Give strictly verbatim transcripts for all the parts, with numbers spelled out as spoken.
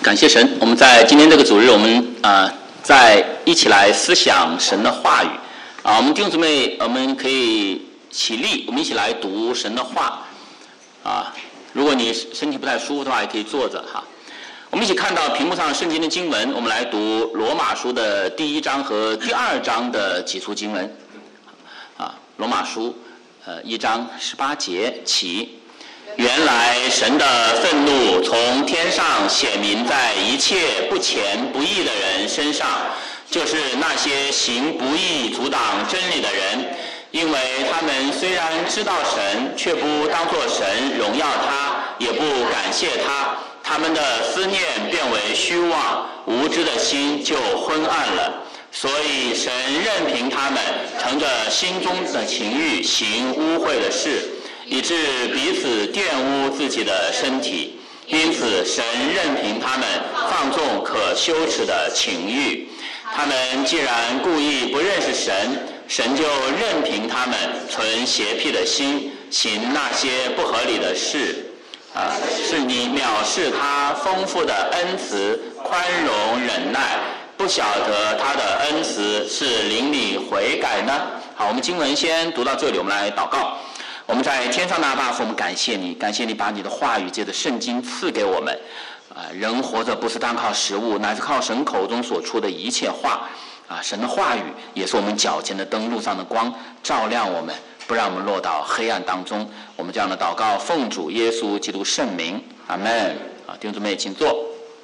感谢神，我们在今天这个主日，我们啊、呃、再一起来思想神的话语啊。我们弟兄姊妹，我们可以起立，我们一起来读神的话啊。如果你身体不太舒服的话，也可以坐着哈。我们一起看到屏幕上圣经的经文，我们来读罗马书的第一章和第二章的几处经文啊。罗马书呃一章十八节起。原来神的愤怒从天上显明在一切不虔不义的人身上，就是那些行不义阻挡真理的人，因为他们虽然知道神，却不当作神荣耀他，也不感谢他，他们的思念变为虚妄，无知的心就昏暗了。所以神任凭他们乘着心中的情欲行污秽的事，以致彼此玷污自己的身体，因此神任凭他们放纵可羞耻的情欲。他们既然故意不认识神，神就任凭他们存邪僻的心，行那些不合理的事。啊，是你藐视他丰富的恩慈、宽容、忍耐，不晓得他的恩慈是领你悔改呢？好，我们经文先读到这里，我们来祷告。我们在天上的阿爸父，我们感谢你，感谢你把你的话语借着圣经赐给我们。啊，人活着不是单靠食物，乃是靠神口中所出的一切话。啊，神的话语也是我们脚前的灯，路上的光，照亮我们，不让我们落到黑暗当中。我们这样的祷告，奉主耶稣基督圣名，阿门。啊，弟兄姊妹，请坐。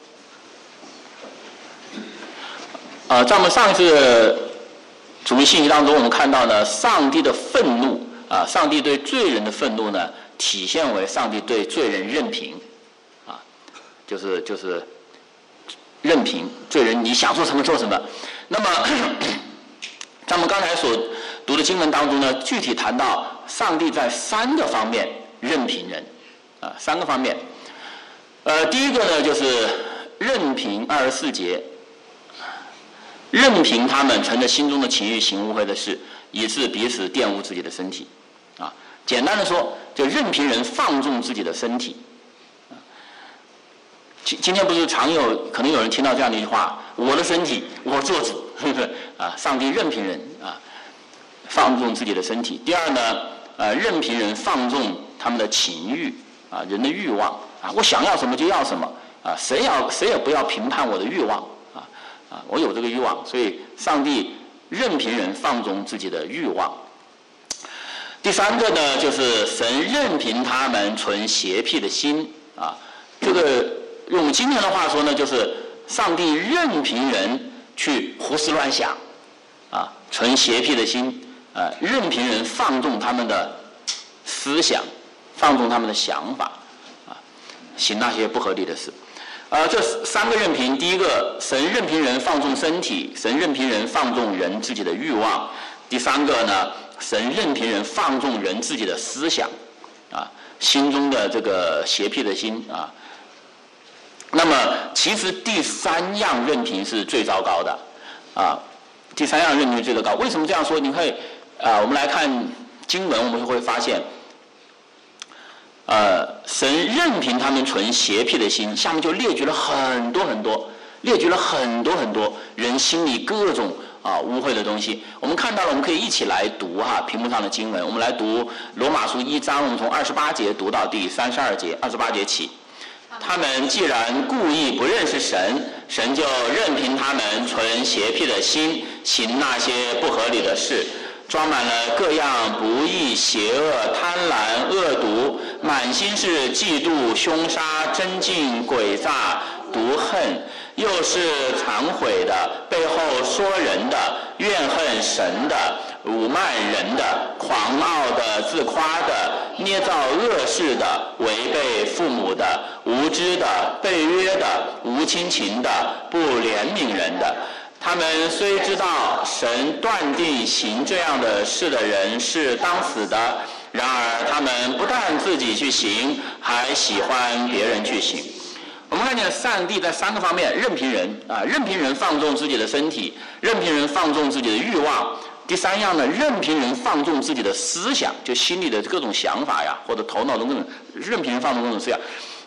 呃，在我们上一次主日信息当中，我们看到呢，上帝的愤怒。啊，上帝对罪人的愤怒呢，体现为上帝对罪人任凭，啊，就是就是任凭罪人你想做什么做什么。那么，在我们刚才所读的经文当中呢，具体谈到上帝在三个方面任凭人，啊，三个方面。呃，第一个呢就是任凭二十四节，任凭他们存着心中的情欲行污秽的事，以致彼此玷污自己的身体。啊，简单的说，就任凭人放纵自己的身体。啊，今今天不是常有可能有人听到这样的一句话：“我的身体，我做主。”是不是？啊，上帝任凭人啊放纵自己的身体。第二呢，呃，任凭人放纵他们的情欲啊，人的欲望啊，我想要什么就要什么啊，谁要谁也不要评判我的欲望啊啊，我有这个欲望，所以上帝任凭人放纵自己的欲望。第三个呢，就是神任凭他们存邪僻的心啊。这个用我们今天的话说呢，就是上帝任凭人去胡思乱想啊，存邪僻的心啊，任凭人放纵他们的思想，放纵他们的想法啊，行那些不合理的事。呃，这三个任凭，第一个，神任凭人放纵身体，神任凭人放纵人自己的欲望。第三个呢，神任凭人放纵人自己的思想，啊，心中的这个邪僻的心啊。那么，其实第三样任凭是最糟糕的，啊，第三样任凭最糟糕。为什么这样说？你可以啊，我们来看经文，我们就会发现，呃，神任凭他们存邪僻的心，下面就列举了很多很多，列举了很多很多人心里各种。啊，污秽的东西，我们看到了，我们可以一起来读哈，屏幕上的经文，我们来读罗马书一章，我们从二十八节读到第三十二节，二十八节起。他们既然故意不认识神，神就任凭他们存邪僻的心，行那些不合理的事，装满了各样不义、邪恶、贪婪、恶毒，满心是嫉妒、凶杀、争竞、诡诈、毒恨。又是忏悔的，背后说人的，怨恨神的，辱骂人的，狂傲的，自夸的，捏造恶事的，违背父母的，无知的，背约的，无亲情的，不怜悯人的。他们虽知道神断定行这样的事的人是当死的，然而他们不但自己去行，还喜欢别人去行。我们看见上帝在三个方面任凭人啊，任凭人放纵自己的身体，任凭人放纵自己的欲望。第三样呢，任凭人放纵自己的思想，就心里的各种想法呀，或者头脑中各种，任凭人放纵各种思想。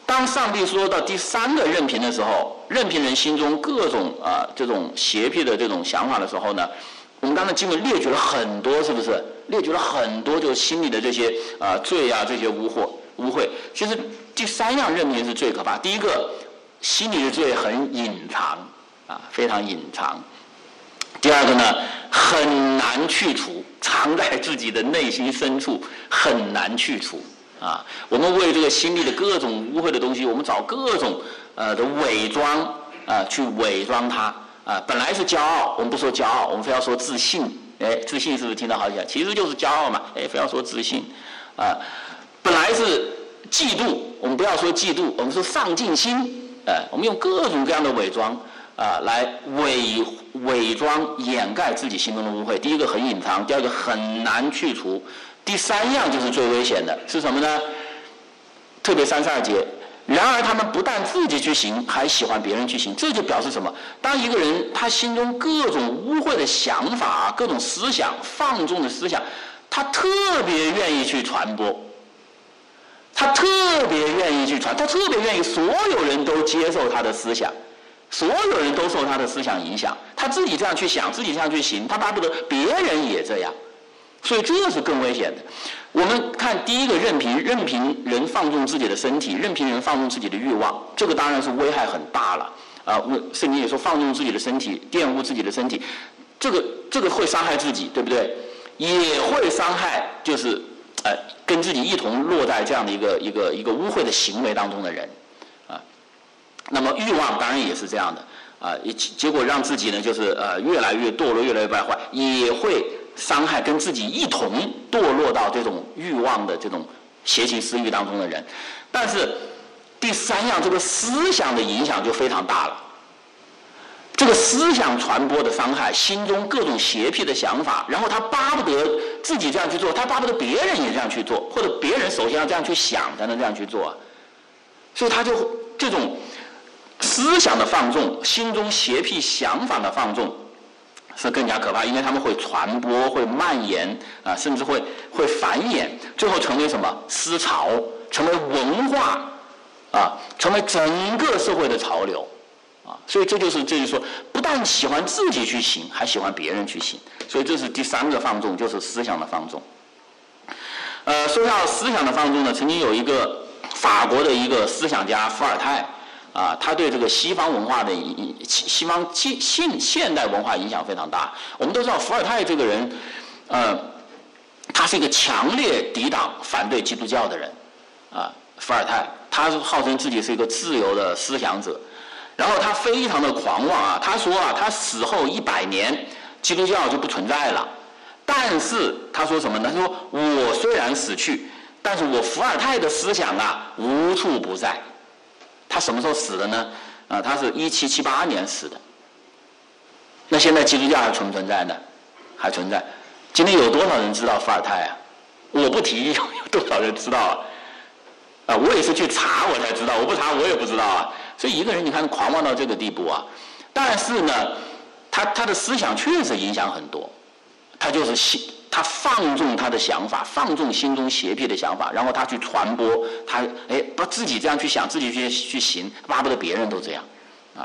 当上帝说到第三个任凭的时候，任凭人心中各种啊、呃、这种邪僻的这种想法的时候呢，我们刚才经文列举了很多，是不是？列举了很多，就是心里的这些啊、呃、罪啊，这些污秽污秽。其实第三样任凭是最可怕。第一个，心里的罪很隐藏啊，非常隐藏。第二个呢，很难去除，藏在自己的内心深处，很难去除。啊，我们为这个心里的各种污秽的东西，我们找各种呃的伪装啊、呃，去伪装它啊、呃。本来是骄傲，我们不说骄傲，我们非要说自信。哎，自信是不是听到好像？其实就是骄傲嘛。哎，非要说自信啊、呃。本来是嫉妒，我们不要说嫉妒，我们说上进心。哎、呃，我们用各种各样的伪装啊、呃，来伪伪装掩盖自己心中的污秽。第一个很隐藏，第二个很难去除。第三样就是最危险的，是什么呢？特别三十二节，然而他们不但自己去行，还喜欢别人去行。这就表示什么？当一个人他心中各种污秽的想法、各种思想、放纵的思想，他特别愿意去传播，他特别愿意去传，他特别愿意所有人都接受他的思想，所有人都受他的思想影响，他自己这样去想，自己这样去行，他巴不得别人也这样。所以这是更危险的。我们看第一个任凭，任凭人放纵自己的身体，任凭人放纵自己的欲望，这个当然是危害很大了。啊，圣经也说放纵自己的身体，玷污自己的身体，这个这个会伤害自己，对不对？也会伤害，就是呃跟自己一同落在这样的一个一个一个污秽的行为当中的人，啊。那么欲望当然也是这样的，啊，结果让自己呢就是呃越来越堕落，越来越败坏，也会伤害跟自己一同堕落到这种欲望的这种邪情私欲当中的人。但是第三样，这个思想的影响就非常大了。这个思想传播的伤害，心中各种邪僻的想法，然后他巴不得自己这样去做，他巴不得别人也这样去做，或者别人首先要这样去想才能这样去做，所以他就这种思想的放纵，心中邪僻想法的放纵是更加可怕，因为他们会传播，会蔓延啊，甚至会会繁衍，最后成为什么思潮，成为文化啊，成为整个社会的潮流啊。所以这就是这就是说，不但喜欢自己去行，还喜欢别人去行。所以这是第三个放纵，就是思想的放纵。呃，说到思想的放纵呢，曾经有一个法国的一个思想家伏尔泰。啊，他对这个西方文化的西方现现代文化影响非常大。我们都知道伏尔泰这个人，呃，他是一个强烈抵挡、反对基督教的人。啊，伏尔泰，他号称自己是一个自由的思想者，然后他非常的狂妄啊。他说啊，他死后一百年，基督教就不存在了。但是他说什么呢？他说我虽然死去，但是我伏尔泰的思想啊，无处不在。他什么时候死的呢？啊，他是一七七八年死的。那现在基督教还存不存在呢？还存在。今天有多少人知道伏尔泰啊？我不提，有多少人知道啊？啊，我也是去查我才知道，我不查我也不知道啊。所以一个人你看狂妄到这个地步啊，但是呢，他他的思想确实影响很多，他就是信。他放纵他的想法，放纵心中邪僻的想法，然后他去传播，他哎不自己这样去想，自己去去行，巴不得别人都这样，啊。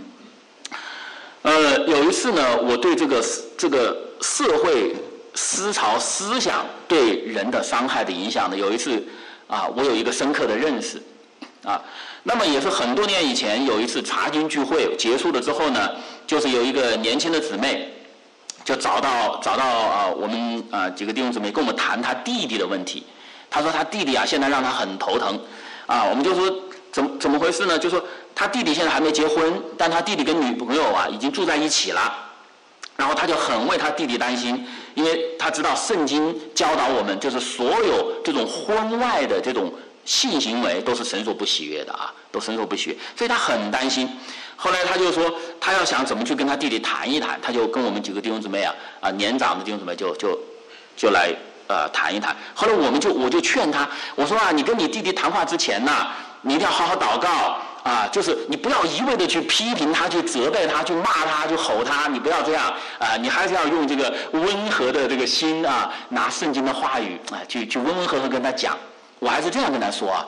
呃，有一次呢，我对这个这个社会思潮思想对人的伤害的影响呢，有一次啊，我有一个深刻的认识，啊，那么也是很多年以前有一次查经聚会结束了之后呢，就是有一个年轻的姊妹。就找到找到啊、呃，我们啊、呃、几个弟兄姊妹跟我们谈他弟弟的问题。他说他弟弟啊，现在让他很头疼，啊，我们就说怎么怎么回事呢？就说他弟弟现在还没结婚，但他弟弟跟女朋友啊已经住在一起了，然后他就很为他弟弟担心，因为他知道圣经教导我们，就是所有这种婚外的这种性行为都是神所不喜悦的啊，都神所不喜悦，所以他很担心。后来他就说，他要想怎么去跟他弟弟谈一谈，他就跟我们几个弟兄姊妹啊，啊年长的弟兄姊妹就就就来呃谈一谈。后来我们就我就劝他，我说啊，你跟你弟弟谈话之前呐、啊，你一定要好好祷告啊，就是你不要一味的去批评他、去责备他、去骂他、去吼他，你不要这样啊，你还是要用这个温和的这个心啊，拿圣经的话语啊，去去温温和和跟他讲。我还是这样跟他说啊。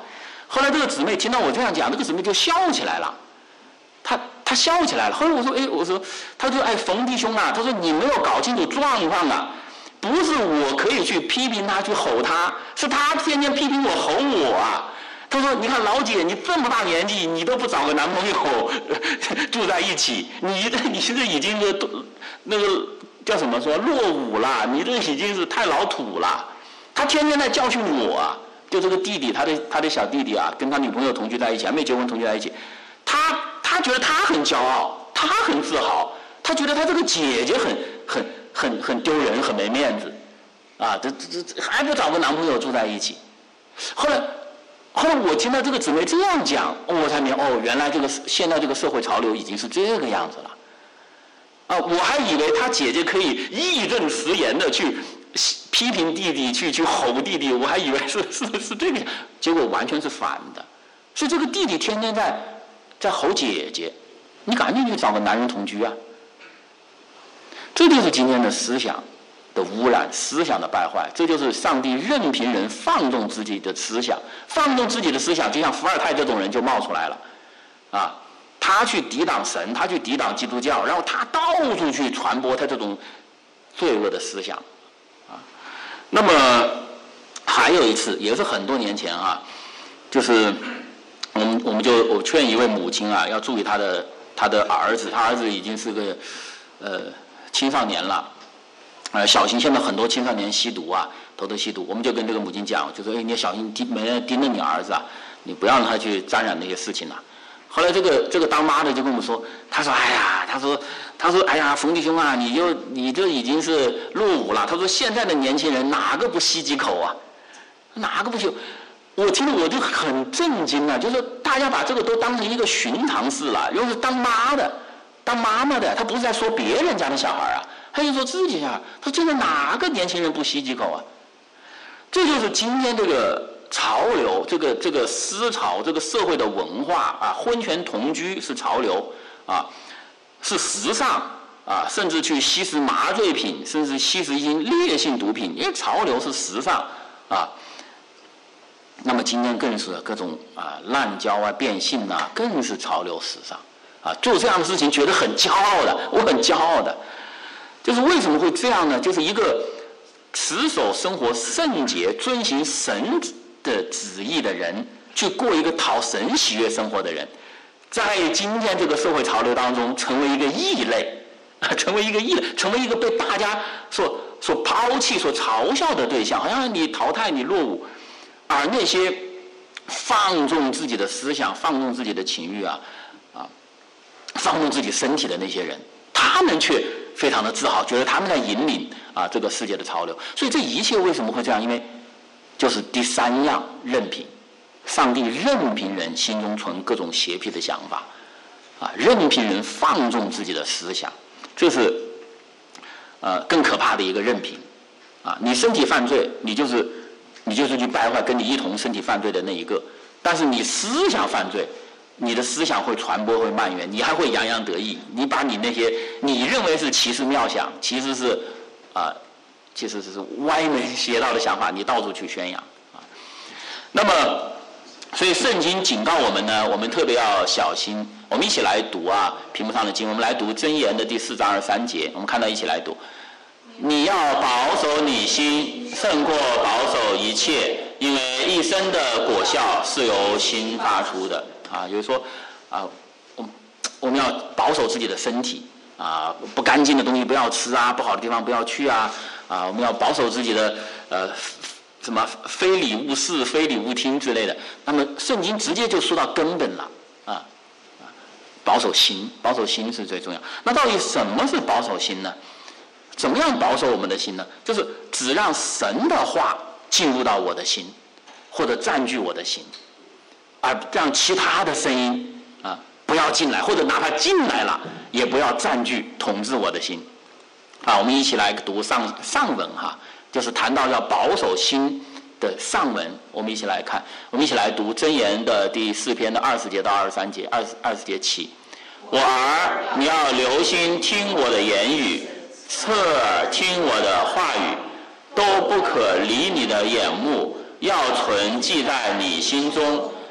后来这个姊妹听到我这样讲，这个姊妹就笑起来了，她她笑起来了。后来我说，哎，我说，她说，哎，冯弟兄啊，她说你没有搞清楚状况啊，不是我可以去批评他去吼他，是他天天批评我吼我啊。他说：“你看老姐，你这么大年纪，你都不找个男朋友住在一起，你这你这已经是那个叫什么说落伍了，你这已经是太老土了。”他天天在教训我啊，就这个弟弟，他的他的小弟弟啊，跟他女朋友同居在一起，还没结婚同居在一起，他他觉得他很骄傲，他很自豪，他觉得他这个姐姐很很很很丢人，很没面子，啊，这这这还不找个男朋友住在一起，后来。后来我听到这个姊妹这样讲，我才明白哦，原来这个现在这个社会潮流已经是这个样子了。啊，我还以为他姐姐可以义正辞严的去批评弟弟，去去吼弟弟，我还以为是是是这个，结果完全是反的。所以这个弟弟天天在在吼姐姐，你赶紧去找个男人同居啊！这就是今天的思想的污染，思想的败坏，这就是上帝任凭人放纵自己的思想，放纵自己的思想，就像伏尔泰这种人就冒出来了，啊，他去抵挡神，他去抵挡基督教，然后他到处去传播他这种罪恶的思想，啊，那么还有一次，也是很多年前啊，就是我们我们就我劝一位母亲啊，要注意她的她的儿子，他儿子已经是个呃青少年了。呃，小心现在很多青少年吸毒啊，偷偷吸毒，我们就跟这个母亲讲，就说，哎，你要小心盯，没人盯着你儿子啊，你不让他去沾染那些事情了。后来这个这个当妈的就跟我们说，他说，哎呀，他说，他说，哎呀，冯弟兄啊，你就你这已经是落伍了。他说现在的年轻人哪个不吸几口啊？哪个不吸？我听了我就很震惊啊，就是大家把这个都当成一个寻常事了，又是当妈的，当妈妈的，他不是在说别人家的小孩啊。他就说自己啊，他现在哪个年轻人不吸几口啊？这就是今天这个潮流，这个这个思潮，这个社会的文化啊，婚前同居是潮流啊，是时尚啊，甚至去吸食麻醉品，甚至吸食一些烈性毒品，因为潮流是时尚啊。那么今天更是各种啊滥交啊、变性啊，更是潮流时尚啊，做这样的事情觉得很骄傲的，我很骄傲的。就是为什么会这样呢？就是一个持守生活圣洁、遵行神的旨意的人，去过一个讨神喜悦生活的人，在今天这个社会潮流当中，成为一个异类，成为一个异类，成为一个被大家所所抛弃、所嘲笑的对象，好像你淘汰、你落伍。而那些放纵自己的思想、放纵自己的情欲啊，啊，放纵自己身体的那些人，他们却非常的自豪，觉得他们在引领啊这个世界的潮流。所以这一切为什么会这样？因为就是第三样，任凭上帝任凭人心中存各种邪僻的想法，啊，任凭人放纵自己的思想，这是呃更可怕的一个任凭啊！你身体犯罪，你就是你就是去败坏跟你一同身体犯罪的那一个；但是你思想犯罪，你的思想会传播，会蔓延，你还会洋洋得意。你把你那些你认为是奇思妙想，其实是啊、呃，其实是歪门邪道的想法，你到处去宣扬啊。那么，所以圣经警告我们呢，我们特别要小心。我们一起来读啊，屏幕上的经，我们来读箴言的第四章二十三节，我们看到一起来读。你要保守你心，胜过保守一切，因为一生的果效是由心发出的。啊，就是说，啊，我我们要保守自己的身体啊，不干净的东西不要吃啊，不好的地方不要去啊，啊，我们要保守自己的呃什么非礼勿视、非礼勿听之类的。那么圣经直接就说到根本了啊，保守心，保守心是最重要。那到底什么是保守心呢？怎么样保守我们的心呢？就是只让神的话进入到我的心，或者占据我的心。而让其他的声音啊不要进来，或者哪怕进来了，也不要占据统治我的心。啊，我们一起来读上上文哈，就是谈到要保守心的上文，我们一起来看，我们一起来读箴言的第四篇的二十节到二十三节，二十二十节起。我儿，你要留心听我的言语，侧耳听我的话语，都不可离你的眼目，要存记在你心中。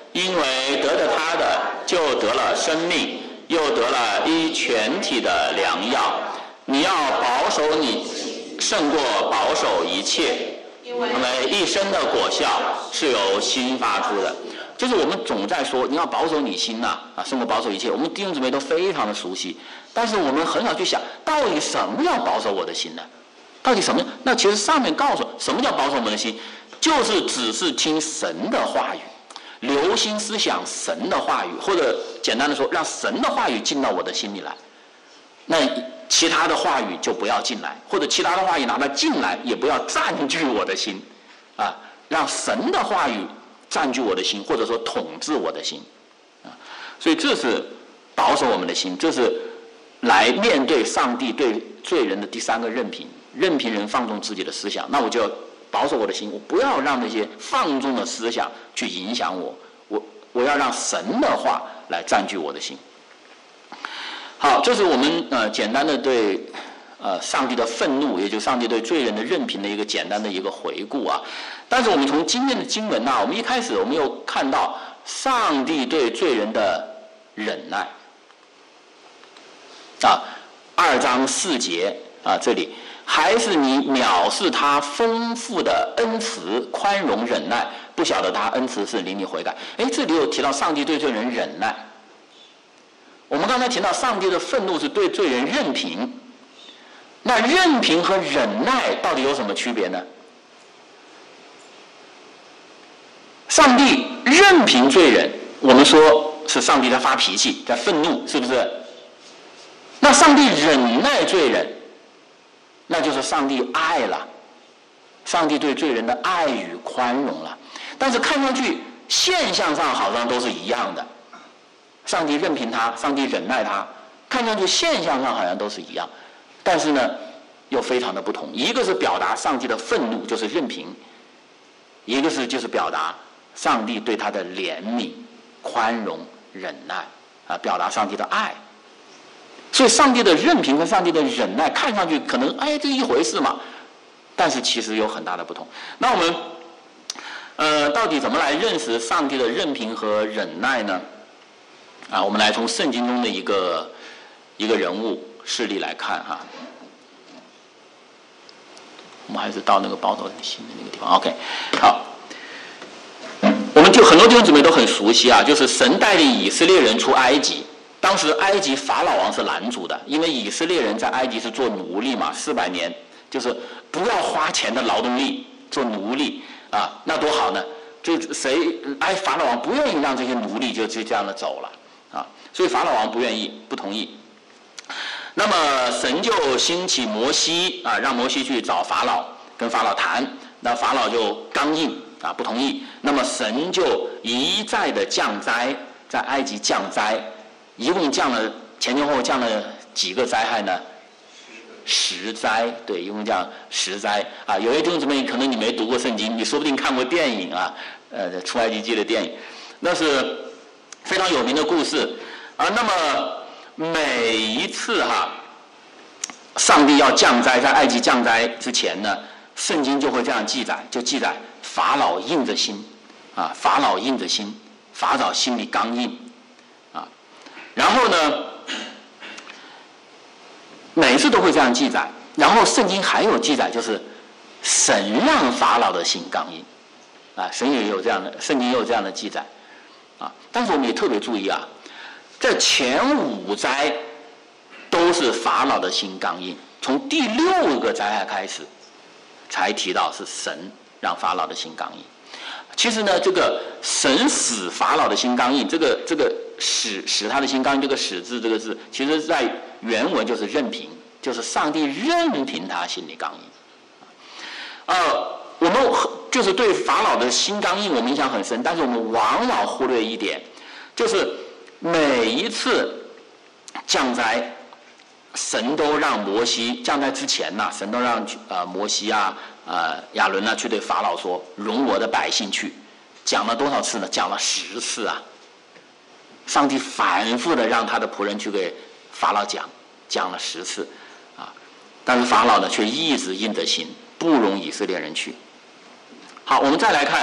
因为得了他的，就得了生命，又得了一全体的良药。你要保守你，胜过保守一切，因为一生的果效是由心发出的。就是我们总在说你要保守你心呐、啊，胜过保守一切。我们弟兄姊妹都非常的熟悉，但是我们很少去想，到底什么叫保守我的心呢？到底什么？那其实上面告诉什么叫保守我们的心，就是只是听神的话语，留心思想神的话语，或者简单的说，让神的话语进到我的心里来。那其他的话语就不要进来，或者其他的话语哪怕进来，也不要占据我的心，啊，让神的话语占据我的心，或者说统治我的心，啊，所以这是保守我们的心，这是来面对上帝对罪人的第三个任凭。任凭人放纵自己的思想，那我就要保守我的心，我不要让那些放纵的思想去影响我，我我要让神的话来占据我的心。好，这是我们呃简单的对呃上帝的愤怒，也就是上帝对罪人的任凭的一个简单的一个回顾啊。但是我们从今天的经文啊，我们一开始我们又看到上帝对罪人的忍耐啊，二章四节啊，这里。还是你藐视他丰富的恩慈、宽容、忍耐，不晓得他恩慈是领你悔改。哎，这里有提到上帝对罪人忍耐。我们刚才提到上帝的愤怒是对罪人任凭，那任凭和忍耐到底有什么区别呢？上帝任凭罪人，我们说是上帝在发脾气，在愤怒，是不是？那上帝忍耐罪人，那就是上帝爱了，上帝对罪人的爱与宽容了。但是看上去现象上好像都是一样的，上帝任凭他，上帝忍耐他，看上去现象上好像都是一样，但是呢又非常的不同。一个是表达上帝的愤怒，就是任凭；一个是就是表达上帝对他的怜悯、宽容、忍耐啊，表达上帝的爱。所以上帝的任凭和上帝的忍耐看上去可能哎这一回事嘛，但是其实有很大的不同。那我们呃到底怎么来认识上帝的任凭和忍耐呢？啊，我们来从圣经中的一个一个人物事例来看哈。我们还是到那个保守心的那个地方 ，OK， 好。我们就很多弟兄姊妹都很熟悉啊，就是神带领以色列人出埃及。当时埃及法老王是拦阻的，因为以色列人在埃及是做奴隶嘛，四百年就是不要花钱的劳动力做奴隶啊，那多好呢！就谁哎法老王不愿意让这些奴隶就就这样的走了啊，所以法老王不愿意，不同意。那么神就兴起摩西啊，让摩西去找法老，跟法老谈，那法老就刚硬啊，不同意。那么神就一再的降灾，在埃及降灾。一共降了前前后后降了几个灾害呢？十灾，对，一共降十灾啊。有些弟兄姊妹可能你没读过圣经，你说不定看过电影啊，呃，出埃及记的电影，那是非常有名的故事啊。那么每一次哈，上帝要降灾，在埃及降灾之前呢，圣经就会这样记载，就记载法老硬着心啊，法老硬着心，法老心里刚硬。然后呢，每一次都会这样记载。然后圣经还有记载，就是神让法老的心刚硬，啊，神也有这样的，圣经也有这样的记载，啊。但是我们也特别注意啊，这前五灾都是法老的心刚硬，从第六个灾害开始，才提到是神让法老的心刚硬。其实呢，这个神使法老的心刚硬，这个这个使使他的心刚硬，这个使字这个字，其实在原文就是任凭，就是上帝任凭他心里刚硬。呃，我们就是对法老的心刚硬，我们印象很深，但是我们往往忽略一点，就是每一次降灾，神都让摩西降灾之前呐、啊，神都让呃摩西啊。呃，亚伦呢去对法老说：“容我的百姓去。”讲了多少次呢？讲了十次啊！上帝反复的让他的仆人去给法老讲，讲了十次啊！但是法老呢却一直硬着心，不容以色列人去。好，我们再来看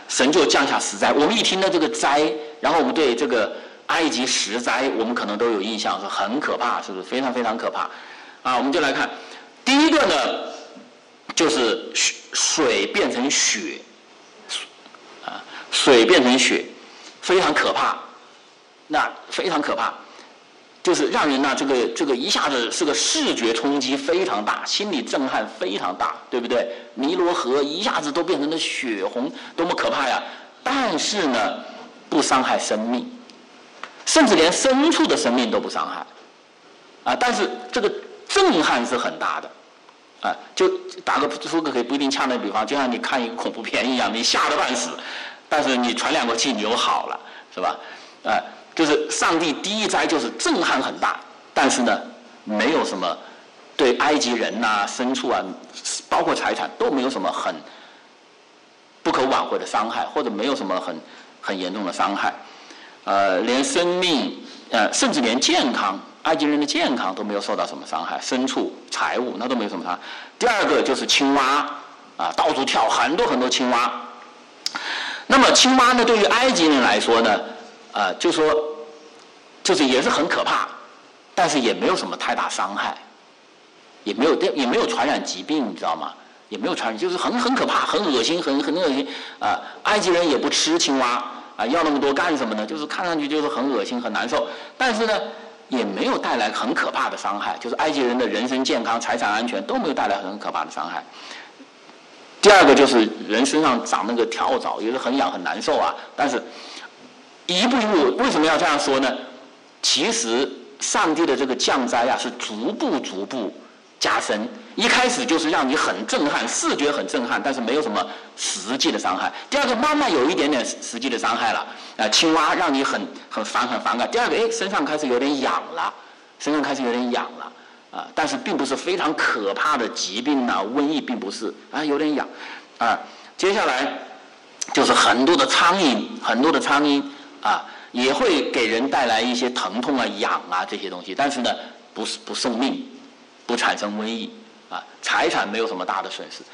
神就降下十灾。我们一听到这个灾，然后我们对这个埃及十灾，我们可能都有印象，是很可怕，是不是？非常非常可怕。啊，我们就来看，第一个呢，就是水变成血，啊，水变成血，非常可怕，那非常可怕。就是让人呢、啊，这个这个一下子是个视觉冲击非常大，心理震撼非常大，对不对？尼罗河一下子都变成了血红，多么可怕呀！但是呢，不伤害生命，甚至连牲畜的生命都不伤害，啊！但是这个震撼是很大的，啊！就打个说个可以不一定恰当的比方，就像你看一个恐怖片一样，你吓得半死，但是你喘两口气你又好了，是吧？啊！就是上帝第一灾就是震撼很大，但是呢，没有什么对埃及人呐、啊、牲畜啊，包括财产都没有什么很不可挽回的伤害，或者没有什么很很严重的伤害，呃，连生命呃，甚至连健康，埃及人的健康都没有受到什么伤害，牲畜、财物那都没有什么伤害。第二个就是青蛙啊，到处跳很多很多青蛙。那么青蛙呢，对于埃及人来说呢？啊、呃，就说，就是也是很可怕，但是也没有什么太大伤害，也没有也没有传染疾病，你知道吗？也没有传染，就是很很可怕，很恶心，很很恶心啊、呃！埃及人也不吃青蛙啊、呃，要那么多干什么呢？就是看上去就是很恶心、很难受，但是呢，也没有带来很可怕的伤害，就是埃及人的人身健康、财产安全都没有带来很可怕的伤害。第二个就是人身上长那个跳蚤，也是很痒、很难受啊，但是。一步一步，为什么要这样说呢？其实上帝的这个降灾啊，是逐步逐步加深。一开始就是让你很震撼，视觉很震撼，但是没有什么实际的伤害。第二个，慢慢有一点点实际的伤害了。呃，青蛙让你很很烦很反感。第二个，哎，身上开始有点痒了，身上开始有点痒了啊、呃，但是并不是非常可怕的疾病啊，瘟疫并不是啊，有点痒啊、呃。接下来就是很多的苍蝇，很多的苍蝇。啊，也会给人带来一些疼痛啊、痒啊这些东西，但是呢，不是不送命，不产生瘟疫啊，财产没有什么大的损失。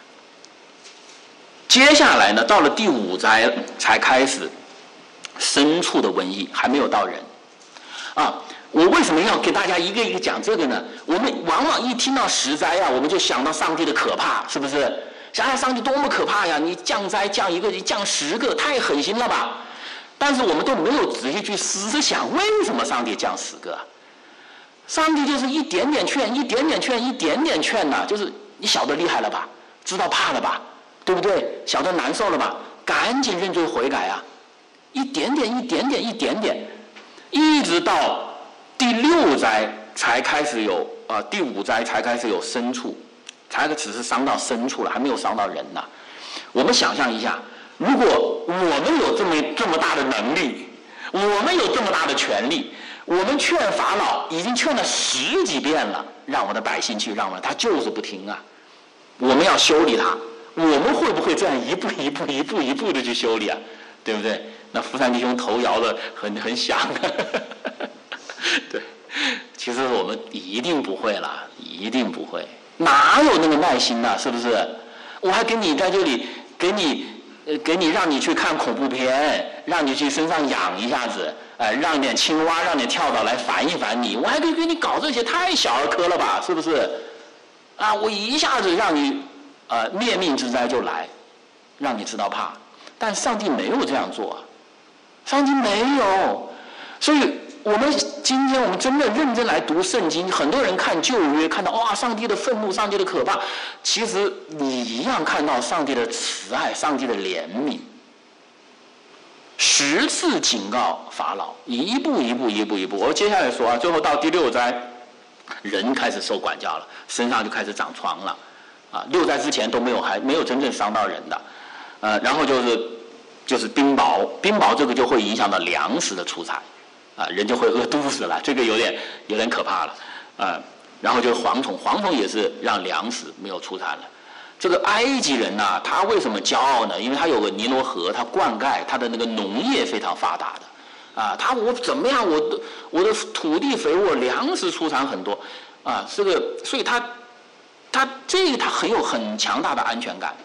接下来呢，到了第五灾才开始牲畜的瘟疫，还没有到人。啊，我为什么要给大家一个一个讲这个呢？我们往往一听到十灾啊，我们就想到上帝的可怕，是不是？想想上帝多么可怕呀！你降灾降一个，你降十个，太狠心了吧？但是我们都没有仔细去思想，为什么上帝降十个？上帝就是一点点劝，一点点劝，一点点劝呐、啊，就是你晓得厉害了吧，知道怕了吧，对不对？晓得难受了吧，赶紧认罪悔改啊！一点点，一点点，一点点，一直到第六灾才开始有啊、呃，第五灾才开始有牲畜，才只是伤到牲畜了，还没有伤到人呐、啊。我们想象一下。如果我们有这么这么大的能力，我们有这么大的权利，我们劝法老已经劝了十几遍了，让我的百姓去让我，他就是不听啊。我们要修理他，我们会不会这样一步一步一步一步的去修理啊？对不对？那福山弟兄头摇的很很响，对，其实我们一定不会啦，一定不会，哪有那个耐心呢、啊？是不是？我还给你在这里给你。呃，给你让你去看恐怖片，让你去身上痒一下子，呃，让点青蛙，让点跳蚤来烦一烦你，我还可以给你搞这些，太小儿科了吧，是不是？啊，我一下子让你呃灭命之灾就来，让你知道怕，但上帝没有这样做，上帝没有，所以我们今天我们真的认真来读圣经，很多人看旧约看到哇上帝的愤怒，上帝的可怕，其实你一样看到上帝的慈爱，上帝的怜悯，十次警告法老，一步一步一步一步。我接下来说啊，最后到第六灾，人开始受管教了，身上就开始长疮了，啊，六灾之前都没有还没有真正伤到人的，呃，然后就是就是冰雹，冰雹这个就会影响到粮食的出产。啊，人就会饿肚子了，这个有点有点可怕了，啊，然后就是蝗虫，蝗虫也是让粮食没有出产了。这个埃及人呐、啊，他为什么骄傲呢？因为他有个尼罗河，他灌溉，他的那个农业非常发达的，啊，他我怎么样，我的我的土地肥沃，粮食出产很多，啊，这个，所以他他这个他很有很强大的安全感。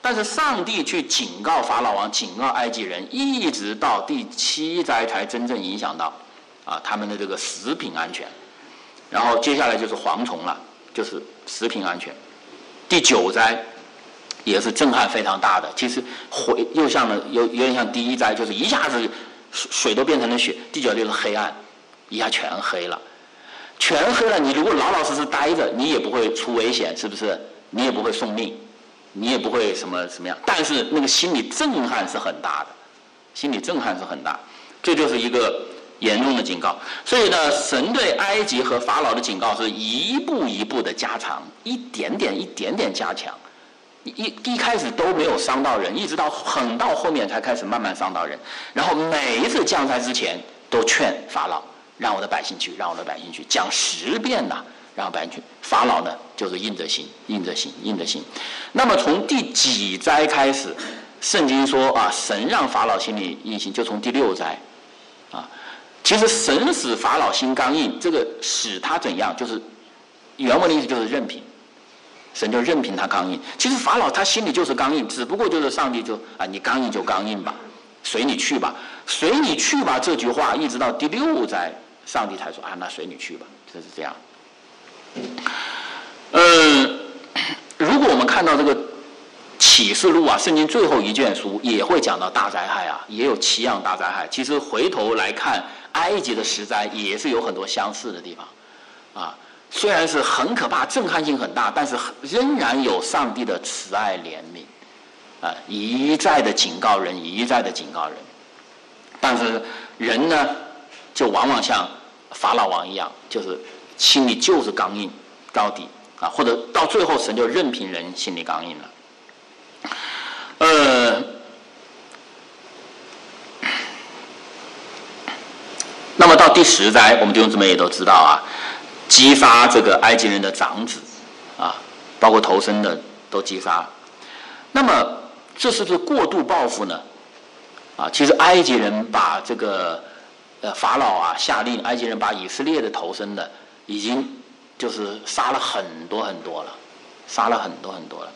但是上帝去警告法老王，警告埃及人，一直到第七灾才真正影响到啊他们的这个食品安全。然后接下来就是蝗虫了，就是食品安全。第九灾也是震撼非常大的，其实回又像了有有点像第一灾，就是一下子水都变成了血。第九就是黑暗，一下全黑了，全黑了。你如果老老实实待着，你也不会出危险，是不是？你也不会送命，你也不会什么什么样。但是那个心理震撼是很大的，心理震撼是很大，这就是一个严重的警告。所以呢，神对埃及和法老的警告是一步一步的加长，一点点一点点加强。一一开始都没有伤到人，一直到很到后面才开始慢慢伤到人。然后每一次降灾之前都劝法老，让我的百姓去，让我的百姓去，讲十遍呐，让百姓去。法老呢就是硬着心，硬着心，硬着心。那么从第几灾开始，圣经说啊，神让法老心里硬心，就从第六灾啊。其实神使法老心刚硬，这个使他怎样，就是原文的意思就是任凭。神就任凭他刚硬。其实法老他心里就是刚硬，只不过就是上帝就啊，你刚硬就刚硬吧，随你去吧，随你去吧。这句话一直到第六灾，上帝才说啊，那随你去吧，这是这样。嗯，如果我们看到这个启示录啊，圣经最后一卷书也会讲到大灾害啊，也有七样大灾害。其实回头来看埃及的十灾也是有很多相似的地方啊。虽然是很可怕，震撼性很大，但是仍然有上帝的慈爱怜悯，啊，一再的警告人，一再的警告人。但是人呢，就往往像法老王一样，就是心里就是刚硬到底啊，或者到最后神就任凭人心里刚硬了。呃，那么到第十灾，我们弟兄姊妹也都知道啊。击杀这个埃及人的长子，啊，包括头生的都击杀。那么这是不是过度报复呢？啊，其实埃及人把这个呃法老啊下令，埃及人把以色列的头生的已经就是杀了很多很多了，杀了很多很多了。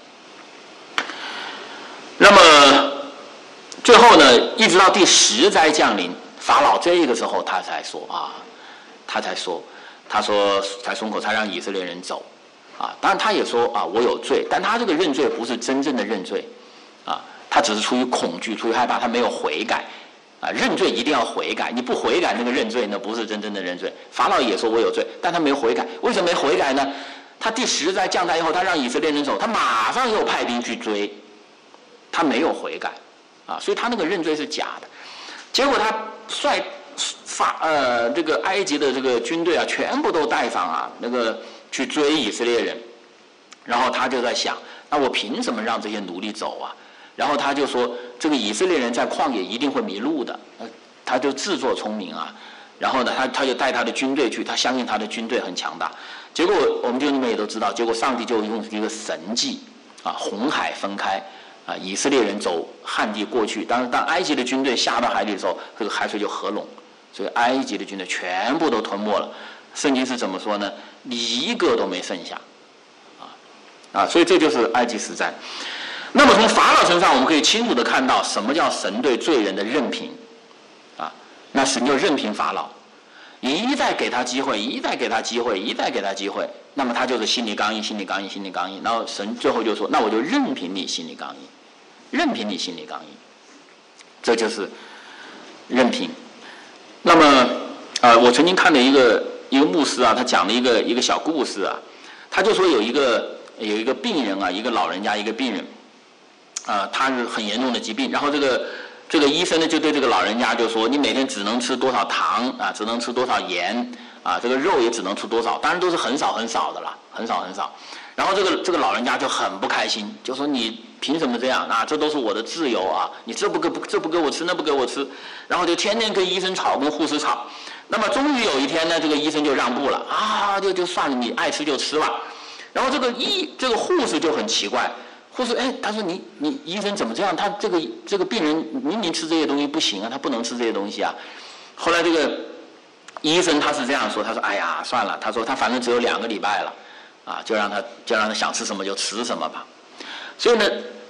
那么最后呢，一直到第十灾降临，法老这个时候他才说啊，他才说。他说才松口，才让以色列人走，啊，当然他也说啊，我有罪，但他这个认罪不是真正的认罪，啊，他只是出于恐惧，出于害怕，他没有悔改，啊，认罪一定要悔改，你不悔改那个认罪那不是真正的认罪。法老也说我有罪，但他没有悔改，为什么没悔改呢？他第十灾降灾以后，他让以色列人走，他马上又派兵去追，他没有悔改，啊，所以他那个认罪是假的，结果他率。法呃，这个埃及的这个军队啊，全部都带上啊，那个去追以色列人，然后他就在想，那我凭什么让这些奴隶走啊？然后他就说，这个以色列人在旷野一定会迷路的，他就自作聪明啊。然后呢，他他就带他的军队去，他相信他的军队很强大。结果我们就你们也都知道，结果上帝就用一个神迹啊，红海分开。啊，以色列人走旱地过去，当当埃及的军队下到海里的时候，这个海水就合拢，所以埃及的军队全部都吞没了。圣经是怎么说呢？一个都没剩下，啊啊，所以这就是埃及十灾。那么从法老身上，我们可以清楚的看到什么叫神对罪人的任凭，啊，那神就任凭法老，一再给他机会，一再给他机会，一再给他机会。那么他就是心里刚硬，心里刚硬，心里刚硬。然后神最后就说：“那我就任凭你心里刚硬，任凭你心里刚硬。”这就是任凭。那么，呃，我曾经看了一个一个牧师啊，他讲了一个一个小故事啊，他就说有一个有一个病人啊，一个老人家，一个病人，啊、呃，他是很严重的疾病，然后这个这个医生呢就对这个老人家就说：“你每天只能吃多少糖啊，只能吃多少盐。”啊，这个肉也只能吃多少，当然都是很少很少的了，很少很少。然后这个这个老人家就很不开心，就说你凭什么这样啊？这都是我的自由啊！你这不给这不给我吃，那不给我吃，然后就天天跟医生吵，跟护士吵。那么终于有一天呢，这个医生就让步了啊，就就算了，你爱吃就吃吧。然后这个医这个护士就很奇怪，护士哎，他说你你医生怎么这样？他这个这个病人明明吃这些东西不行啊，他不能吃这些东西啊。后来这个医生他是这样说，他说：“哎呀，算了，他说他反正只有两个礼拜了，啊，就让他就让他想吃什么就吃什么吧。”所以呢，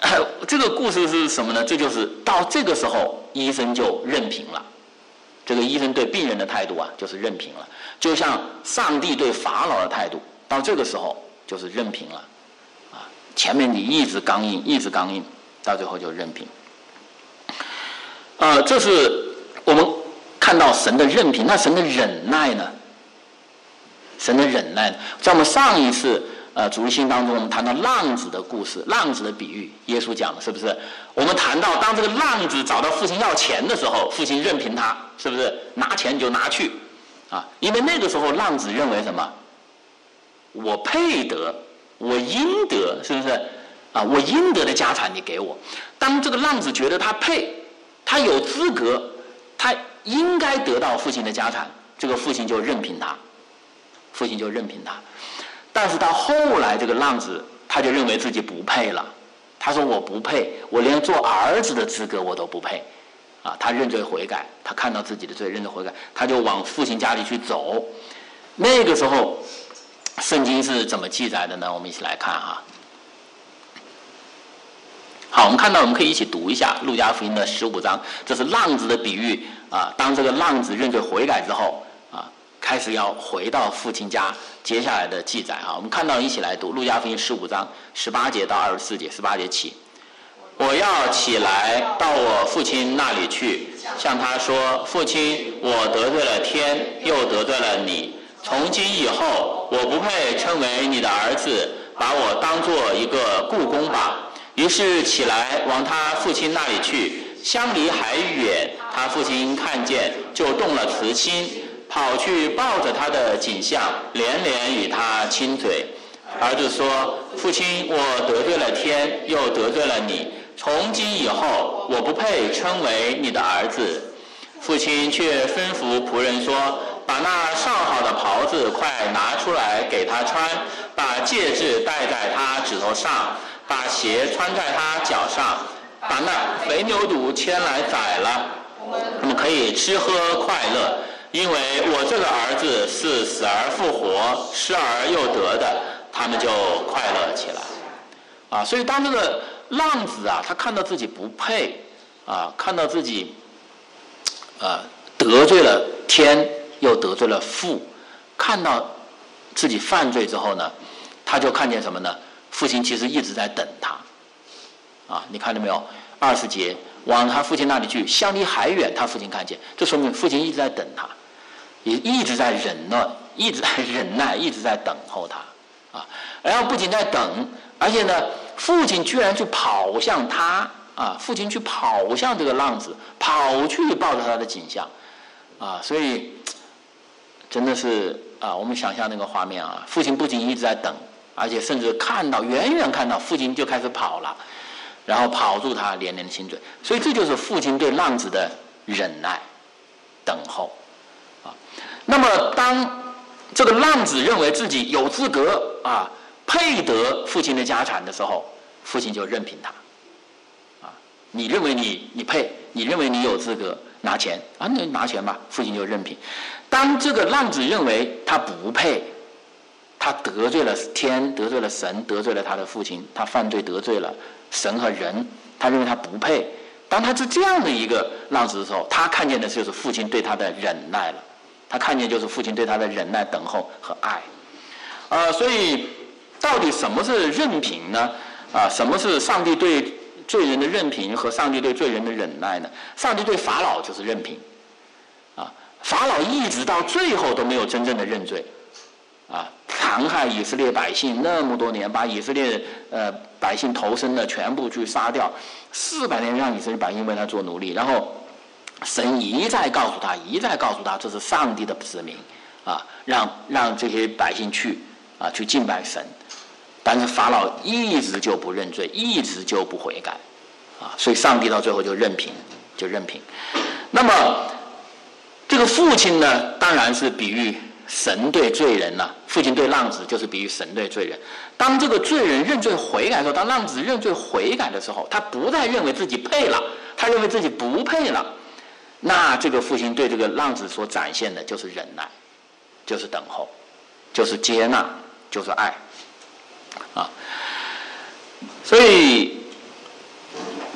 这个故事是什么呢？这就是到这个时候，医生就任凭了。这个医生对病人的态度啊，就是任凭了。就像上帝对法老的态度，到这个时候就是任凭了。啊，前面你一直刚硬，一直刚硬，到最后就任凭。呃，这是我们看到神的任凭。那神的忍耐呢？神的忍耐，在我们上一次呃主日信当中，我们谈到浪子的故事，浪子的比喻，耶稣讲的是不是？我们谈到当这个浪子找到父亲要钱的时候，父亲任凭他，是不是？拿钱就拿去，啊，因为那个时候浪子认为什么？我配得，我应得，是不是？啊，我应得的家产你给我。当这个浪子觉得他配，他有资格，他应该得到父亲的家产，这个父亲就任凭他。父亲就任凭他，但是到后来这个浪子他就认为自己不配了，他说我不配，我连做儿子的资格我都不配，啊，他认罪悔改，他看到自己的罪认罪悔改，他就往父亲家里去走。那个时候圣经是怎么记载的呢？我们一起来看哈。好，我们看到我们可以一起读一下路加福音的十五章，这是浪子的比喻啊。当这个浪子认罪悔改之后啊，开始要回到父亲家，接下来的记载啊，我们看到一起来读路加福音十五章十八节到二十四节，十八节起，我要起来到我父亲那里去，向他说，父亲，我得罪了天，又得罪了你，从今以后我不配称为你的儿子，把我当作一个雇工吧。于是起来往他父亲那里去，相离还远，他父亲看见就动了慈心，跑去抱着他的颈项，连连与他亲嘴。儿子说，父亲，我得罪了天，又得罪了你，从今以后我不配称为你的儿子。父亲却吩咐仆人说，把那上好的袍子快拿出来给他穿，把戒指戴在他指头上，把鞋穿在他脚上，把那肥牛犊牵来宰了，我们可以吃喝快乐，因为我这个儿子是死而复活，失而又得的，他们就快乐起来。啊，所以当这个浪子啊，他看到自己不配啊，看到自己呃得罪了天，又得罪了父，看到自己犯罪之后呢，他就看见什么呢？父亲其实一直在等他，啊，你看到没有？二十节往他父亲那里去，相离还远，他父亲看见，这说明父亲一直在等他，也一直在忍耐，一直在忍耐，一直在等候他，啊，然后不仅在等，而且呢，父亲居然去跑向他，啊，父亲去跑向这个浪子，跑去抱着他的颈项，啊，所以真的是啊，我们想象那个画面啊，父亲不仅一直在等。而且甚至看到远远看到父亲就开始跑了，然后跑住他，连连的亲嘴。所以这就是父亲对浪子的忍耐、等候啊。那么当这个浪子认为自己有资格啊，配得父亲的家产的时候，父亲就任凭他啊。你认为你你配，你认为你有资格拿钱啊，那拿钱吧，父亲就任凭。当这个浪子认为他不配，他得罪了天，得罪了神，得罪了他的父亲，他犯罪得罪了神和人，他认为他不配。当他是这样的一个浪子的时候，他看见的就是父亲对他的忍耐了，他看见就是父亲对他的忍耐、等候和爱。呃，所以到底什么是任凭呢？啊，什么是上帝对罪人的任凭和上帝对罪人的忍耐呢？上帝对法老就是任凭，啊，法老一直到最后都没有真正的认罪。啊，残害以色列百姓那么多年，把以色列呃百姓投生的全部去杀掉，四百年让以色列百姓为他做奴隶，然后神一再告诉他，一再告诉他，这是上帝的子民啊，让让这些百姓去啊去敬拜神，但是法老一直就不认罪，一直就不悔改啊，所以上帝到最后就任凭，就任凭。那么这个父亲呢，当然是比喻神对罪人呐、啊，父亲对浪子就是比喻神对罪人。当这个罪人认罪悔改的时候，当浪子认罪悔改的时候，他不再认为自己配了，他认为自己不配了。那这个父亲对这个浪子所展现的就是忍耐，就是等候，就是接纳，就是爱，啊。所以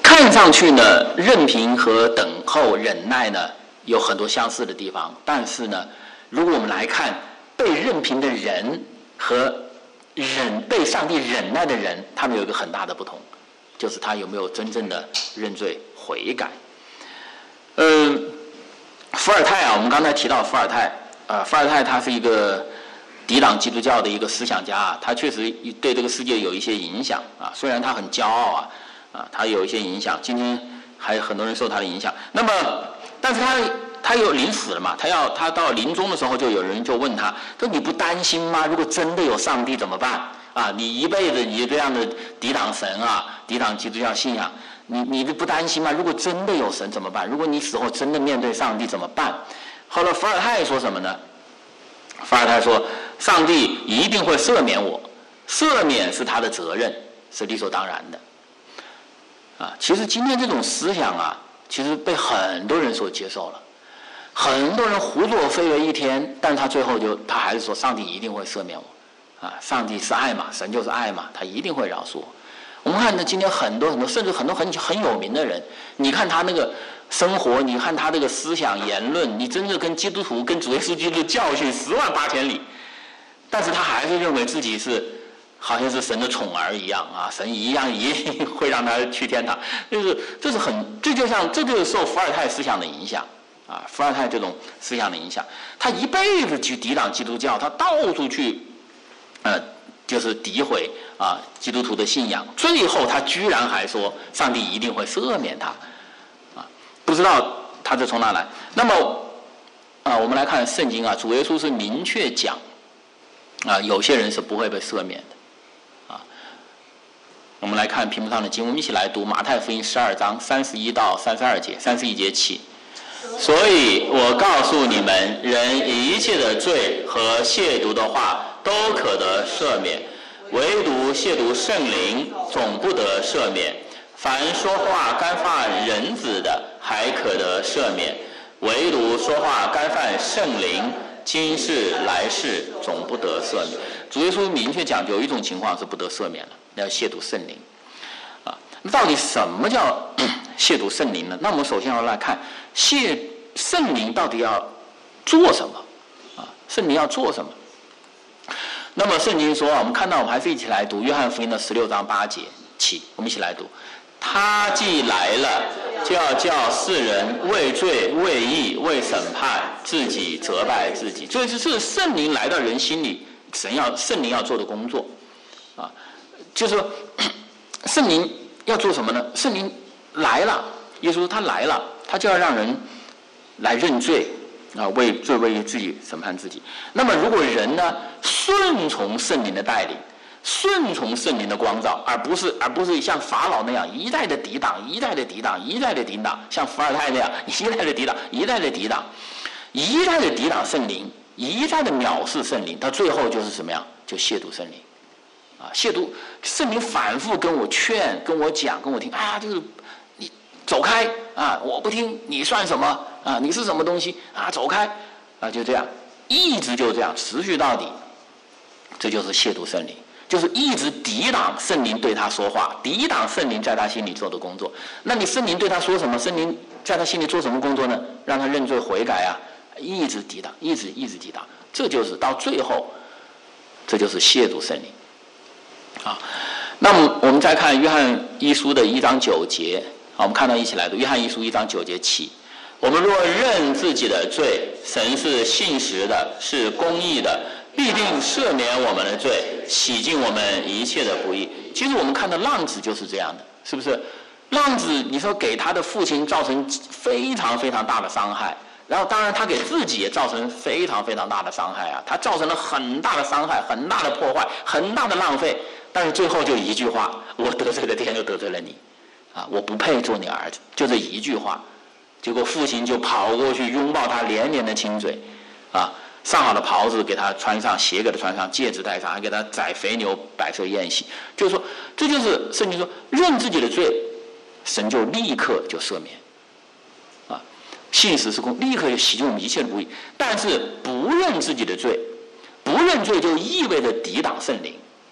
看上去呢，任凭和等候、忍耐呢有很多相似的地方，但是呢，如果我们来看被任凭的人和忍被上帝忍耐的人，他们有一个很大的不同，就是他有没有真正的认罪悔改。嗯，伏尔泰啊，我们刚才提到伏尔泰啊，伏尔泰他是一个抵挡基督教的一个思想家啊，他确实对这个世界有一些影响啊，虽然他很骄傲啊，啊，他有一些影响，今天还有很多人受他的影响。那么，但是他他有临死了嘛，他要他到临终的时候，就有人就问他，说你不担心吗？如果真的有上帝怎么办？啊，你一辈子你这样的抵挡神啊，抵挡基督教信仰。你你不担心吗？如果真的有神怎么办？如果你死后真的面对上帝怎么办？后来伏尔泰说什么呢？伏尔泰说，上帝一定会赦免我，赦免是他的责任，是理所当然的。啊，其实今天这种思想啊，其实被很多人所接受了，很多人胡作非为一天，但是他最后就他还是说，上帝一定会赦免我，啊，上帝是爱嘛，神就是爱嘛，他一定会饶恕我。我们看呢，今天很多很多，甚至很多很很有名的人，你看他那个生活，你看他这个思想言论，你真的跟基督徒、跟主耶稣基督的教训十万八千里，但是他还是认为自己是好像是神的宠儿一样啊，神一样一定会让他去天堂，就是这是很，这就像这就是受伏尔泰思想的影响啊，伏尔泰这种思想的影响，他一辈子去抵挡基督教，他到处去，呃。就是诋毁啊基督徒的信仰，最后他居然还说上帝一定会赦免他，啊，不知道他是从哪来。那么啊，我们来看圣经啊，主耶稣是明确讲啊，有些人是不会被赦免的，啊。我们来看屏幕上的经文，我们一起来读马太福音十二章三十一到三十二节，三十一节起。所以我告诉你们，人一切的罪和亵渎的话都可得赦免，唯独亵渎圣灵总不得赦免。凡说话干犯人子的，还可得赦免，唯独说话干犯圣灵，今世来世总不得赦免。主耶稣明确讲，有一种情况是不得赦免了，要亵渎圣灵。啊，那到底什么叫亵渎圣灵呢？那我们首先要来看亵圣灵到底要做什么啊？圣灵要做什么？那么圣经说啊，我们看到，我们还是一起来读约翰福音的十六章八节起，我们一起来读。他既来了，就要叫世人为罪、为义、为审判，自己责败自己。所以这是圣灵来到人心里，神要圣灵要做的工作啊，就是说圣灵要做什么呢？圣灵来了，耶稣说他来了，他就要让人来认罪啊，为罪为自己审判自己。那么如果人呢顺从圣灵的带领，顺从圣灵的光照，而不是而不是像法老那样一代的抵挡，一代的抵挡，一代的抵挡，像伏尔泰那样一代的抵挡，一代的抵挡，一代的抵挡圣灵，一代的藐视圣灵，到最后就是什么样？就亵渎圣灵啊！亵渎圣灵，反复跟我劝，跟我讲，跟我听啊，就是你走开啊！我不听，你算什么啊？你是什么东西啊？走开啊！就这样，一直就这样持续到底，这就是亵渎圣灵。就是一直抵挡圣灵对他说话，抵挡圣灵在他心里做的工作。那你圣灵对他说什么？圣灵在他心里做什么工作呢？让他认罪悔改啊！一直抵挡，一直一直抵挡，这就是到最后，这就是亵渎圣灵啊。那么我们再看约翰一书的一章九节，我们看到一起来读约翰一书一章九节起。我们若认自己的罪，神是信实的，是公义的，必定赦免我们的罪，洗净我们一切的不义。其实我们看到浪子就是这样的，是不是？浪子你说给他的父亲造成非常非常大的伤害，然后当然他给自己也造成非常非常大的伤害啊，他造成了很大的伤害，很大的破坏，很大的浪费，但是最后就一句话，我得罪了天，又得罪了你啊，我不配做你儿子，就这一句话。结果父亲就跑过去拥抱他，连连的亲嘴啊，上好的袍子给他穿上，鞋给他穿上，戒指戴上，还给他宰肥牛，摆设宴席。就是说，这就是圣经说，认自己的罪，神就立刻就赦免啊，信实是公，立刻就洗净我们一切的不义。但是不认自己的罪，不认罪就意味着抵挡圣灵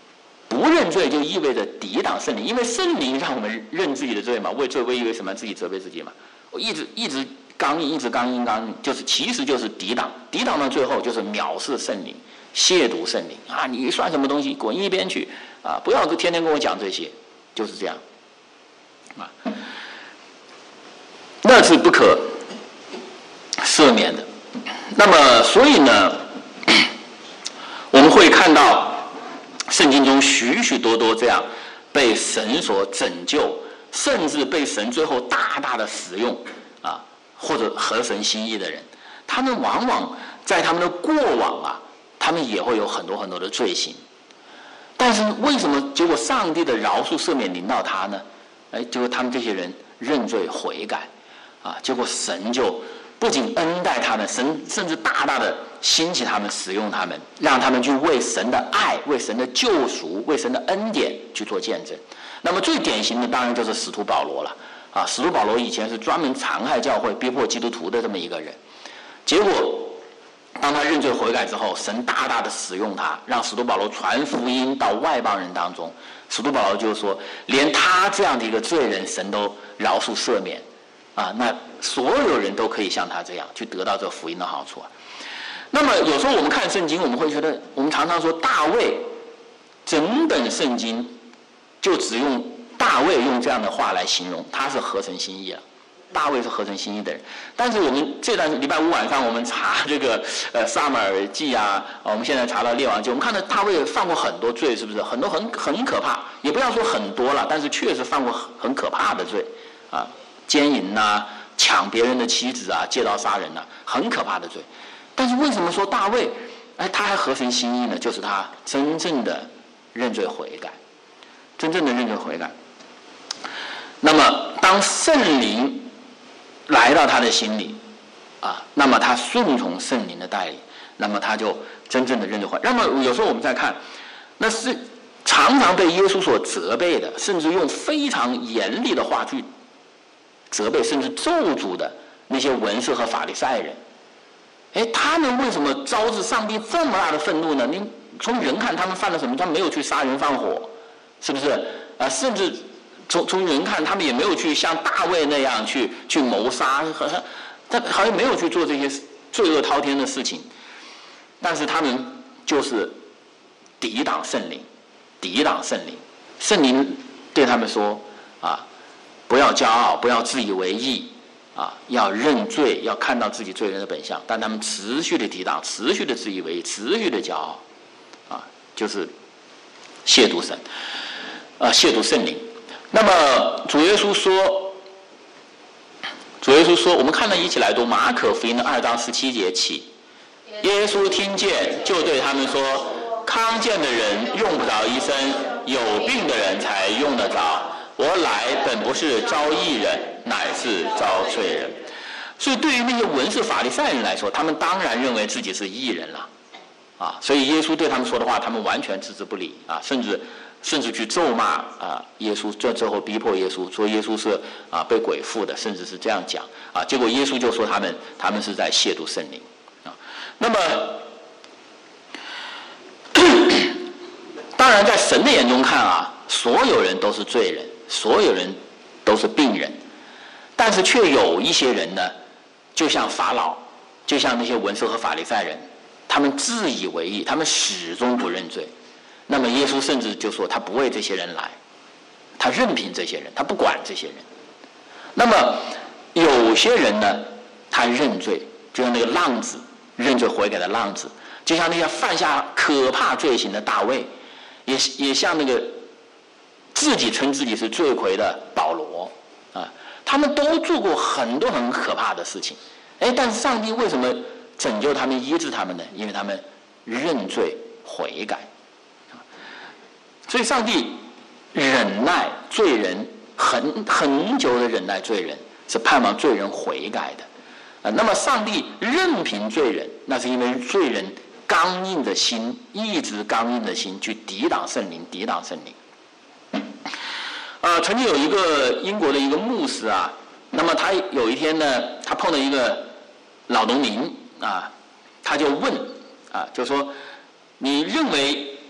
不认罪就意味着抵挡圣灵，因为圣灵让我们认自己的罪嘛，为罪为义为什么自己责备自己嘛？我一直一直刚硬，一直刚硬刚硬，就是其实就是抵挡，抵挡到最后就是藐视圣灵，亵渎圣灵啊！你算什么东西，滚一边去啊！不要天天跟我讲这些，就是这样啊，那是不可赦免的。那么，所以呢，我们会看到圣经中许许多多这样被神所拯救，甚至被神最后大大的使用啊，或者合神心意的人，他们往往在他们的过往啊，他们也会有很多很多的罪行。但是为什么结果上帝的饶恕赦免临到他呢？哎，结果他们这些人认罪悔改啊，结果神就不仅恩待他们，神甚至大大的兴起他们，使用他们，让他们去为神的爱、为神的救赎、为神的恩典去做见证。那么最典型的当然就是使徒保罗了啊！使徒保罗以前是专门残害教会、逼迫基督徒的这么一个人，结果当他认罪悔改之后，神大大的使用他，让使徒保罗传福音到外邦人当中。使徒保罗就说，连他这样的一个罪人，神都饶恕赦免啊！那所有人都可以像他这样去得到这福音的好处啊。那么有时候我们看圣经，我们会觉得，我们常常说大卫，整本圣经就只用大卫用这样的话来形容，他是合神心意了。大卫是合神心意的人，但是我们这段礼拜五晚上我们查这个呃撒母耳记啊，我们现在查到列王记，我们看到大卫犯过很多罪，是不是？很多很很可怕，也不要说很多了，但是确实犯过很很可怕的罪啊，奸淫呐、啊，抢别人的妻子啊，借刀杀人呐、啊，很可怕的罪。但是为什么说大卫，哎，他还合神心意呢？就是他真正的认罪悔改，真正的认罪悔改。那么当圣灵来到他的心里啊，那么他顺从圣灵的带领，那么他就真正的认罪悔改。那么有时候我们再看，那是常常被耶稣所责备的，甚至用非常严厉的话去责备，甚至咒诅的那些文士和法利赛人，哎，他们为什么招致上帝这么大的愤怒呢？你从人看他们犯了什么？他们没有去杀人放火，是不是啊？甚至从从人看，他们也没有去像大卫那样去去谋杀，好像他好像没有去做这些罪恶滔天的事情，但是他们就是抵挡圣灵，抵挡圣灵。圣灵对他们说啊，不要骄傲，不要自以为义啊，要认罪，要看到自己罪人的本相。但他们持续的抵挡，持续的自以为义，持续的骄傲啊，就是亵渎神啊，亵渎圣灵。那么主耶稣说，主耶稣说，我们看到一起来读马可福音的二章十七节起，耶稣听见就对他们说，康健的人用不着医生，有病的人才用得着。我来本不是招义人，乃是招罪人。所以对于那些文士法利赛人来说，他们当然认为自己是义人了啊，所以耶稣对他们说的话，他们完全置之不理啊，甚至甚至去咒骂啊耶稣，这之后逼迫耶稣，说耶稣是啊被鬼附的，甚至是这样讲啊。结果耶稣就说他们他们是在亵渎圣灵啊。那么当然在神的眼中看啊，所有人都是罪人，所有人都是病人，但是却有一些人呢，就像法老，就像那些文士和法利赛人，他们自以为义，他们始终不认罪。那么耶稣甚至就说他不为这些人来，他任凭这些人，他不管这些人。那么有些人呢，他认罪，就像那个浪子认罪悔改的浪子，就像那些犯下可怕罪行的大卫，也也像那个自己称自己是罪魁的保罗啊，他们都做过很多很可怕的事情。哎，但是上帝为什么拯救他们、医治他们呢？因为他们认罪悔改。所以上帝忍耐罪人，很很久的忍耐罪人，是盼望罪人悔改的。呃、那么上帝任凭罪人，那是因为罪人刚硬的心，一直刚硬的心去抵挡圣灵，抵挡圣灵。呃，曾经有一个英国的一个牧师啊，那么他有一天呢，他碰到一个老农民啊，他就问啊，就说你认为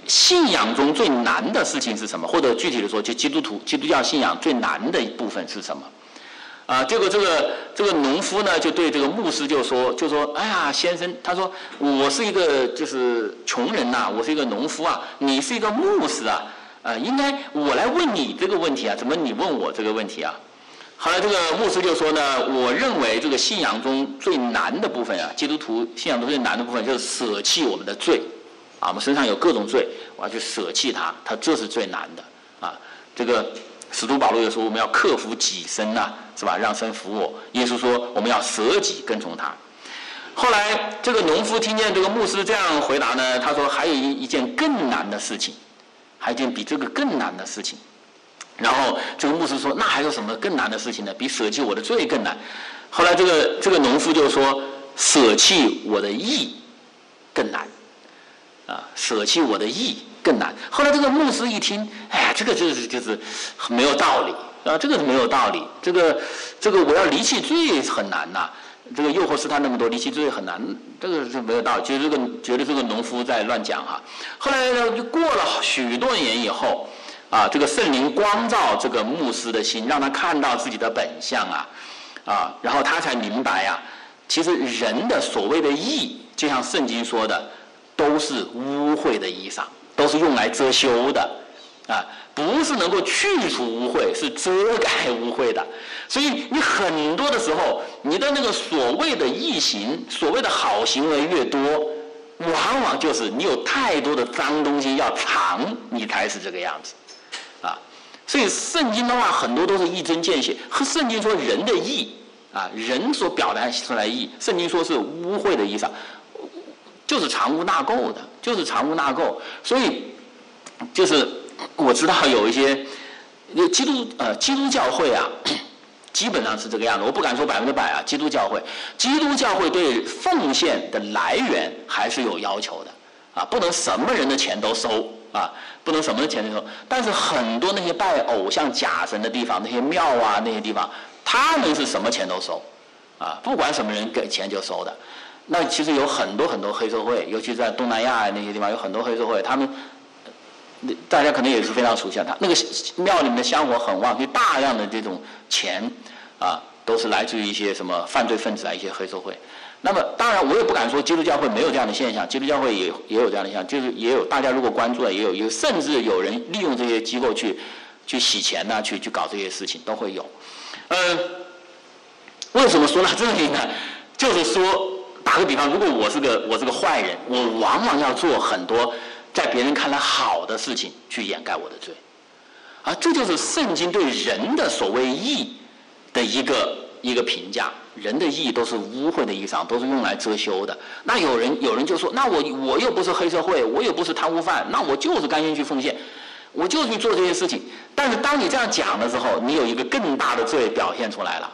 信仰中最难的事情是什么？或者具体的说，就基督徒基督教信仰最难的一部分是什么？啊，结果这个这个农夫呢，就对这个牧师就说，就说，哎呀，先生，他说我是一个就是穷人呐、啊，我是一个农夫啊，你是一个牧师啊，啊，应该我来问你这个问题啊，怎么你问我这个问题啊？后来这个牧师就说呢，我认为这个信仰中最难的部分啊，基督徒信仰中最难的部分就是舍弃我们的罪，啊，我们身上有各种罪，我要去舍弃它，它这是最难的啊。这个使徒保罗也说，我们要克服己身呐、啊，是吧？让神服我。耶稣说，我们要舍己跟从他。后来这个农夫听见这个牧师这样回答呢，他说还有一一件更难的事情，还有一件比这个更难的事情。然后这个牧师说，那还有什么更难的事情呢？比舍弃我的罪更难。后来这个这个农夫就说，舍弃我的义更难啊，舍弃我的义更难。后来这个牧师一听，哎，这个就是就是没有道理啊，这个是没有道理。这个这个我要离弃罪很难呐、啊，这个诱惑试探那么多，离弃罪很难，这个是没有道理。觉得这个觉得这个农夫在乱讲哈、啊。后来呢，就过了许多年以后。啊，这个圣灵光照这个牧师的心，让他看到自己的本相啊，啊，然后他才明白啊，其实人的所谓的义，就像圣经说的，都是污秽的衣裳，都是用来遮羞的，啊，不是能够去除污秽，是遮盖污秽的。所以你很多的时候，你的那个所谓的义行，所谓的好行为越多，往往就是你有太多的脏东西要藏，你才是这个样子。啊，所以圣经的话很多都是一针见血。和圣经说人的义啊，人所表达出来的义，圣经说是污秽的衣裳，就是藏污纳垢的，就是藏污纳垢。所以就是我知道有一些基督呃基督教会啊，基本上是这个样子。我不敢说百分之百啊，基督教会，基督教会对奉献的来源还是有要求的啊，不能什么人的钱都收。啊，不能什么钱都收，但是很多那些拜偶像假神的地方，那些庙啊那些地方，他们是什么钱都收，啊，不管什么人给钱就收的。那其实有很多很多黑社会，尤其在东南亚那些地方有很多黑社会，他们大家可能也是非常熟悉的，他那个庙里面的香火很旺，就大量的这种钱啊，都是来自于一些什么犯罪分子啊，一些黑社会。那么当然我也不敢说基督教会没有这样的现象，基督教会也也有这样的现象，就是也有大家如果关注了也有，也甚至有人利用这些机构去去洗钱呐、啊，去去搞这些事情都会有。嗯，为什么说到这里呢？就是说打个比方，如果我是个我是个坏人，我往往要做很多在别人看来好的事情去掩盖我的罪，啊，这就是圣经对人的所谓义的一个一个评价。人的义都是污秽的衣裳，都是用来遮羞的。那有人有人就说，那我我又不是黑社会，我又不是贪污犯，那我就是甘心去奉献，我就是去做这些事情。但是当你这样讲的时候，你有一个更大的罪表现出来了，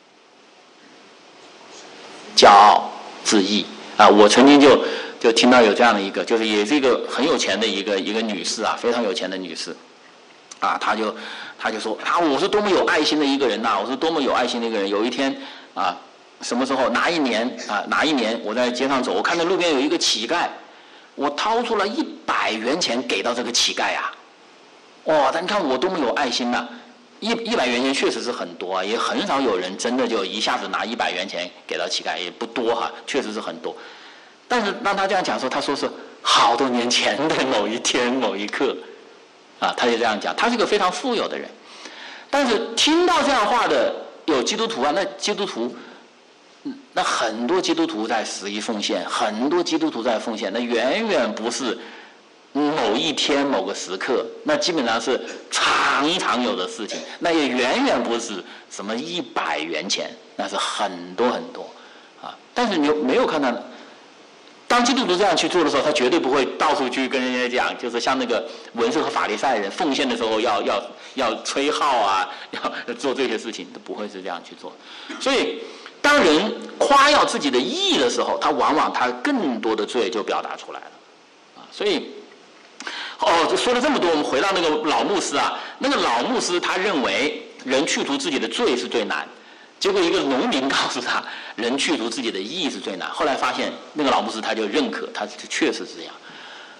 骄傲自义啊！我曾经就就听到有这样的一个，就是也是一个很有钱的一个一个女士啊，非常有钱的女士啊，她就她就说啊，我是多么有爱心的一个人呐、啊，我是多么有爱心的一个人。有一天啊，什么时候哪一年啊？哪一年我在街上走，我看到路边有一个乞丐，我掏出了一百元钱给到这个乞丐啊！哇，但你看我多么有爱心呐、啊！一一百元钱确实是很多啊，也很少有人真的就一下子拿一百元钱给到乞丐，也不多哈，确实是很多。但是当他这样讲说，他说是好多年前的某一天某一刻，啊，他就这样讲，他是一个非常富有的人。但是听到这样话的。有基督徒啊，那基督徒，那很多基督徒在十一奉献，很多基督徒在奉献，那远远不是某一天某个时刻，那基本上是常常有的事情，那也远远不是什么一百元钱，那是很多很多啊。但是你没有看到，当基督徒这样去做的时候，他绝对不会到处去跟人家讲，就是像那个文士和法利赛人奉献的时候要要要吹号啊，要做这些事情，都不会是这样去做。所以，当人夸耀自己的义的时候，他往往他更多的罪就表达出来了啊。所以，哦，说了这么多，我们回到那个老牧师啊，那个老牧师他认为人去除自己的罪是最难。结果一个农民告诉他，人去除自己的义是最难。后来发现那个老牧师他就认可，他确实是这样。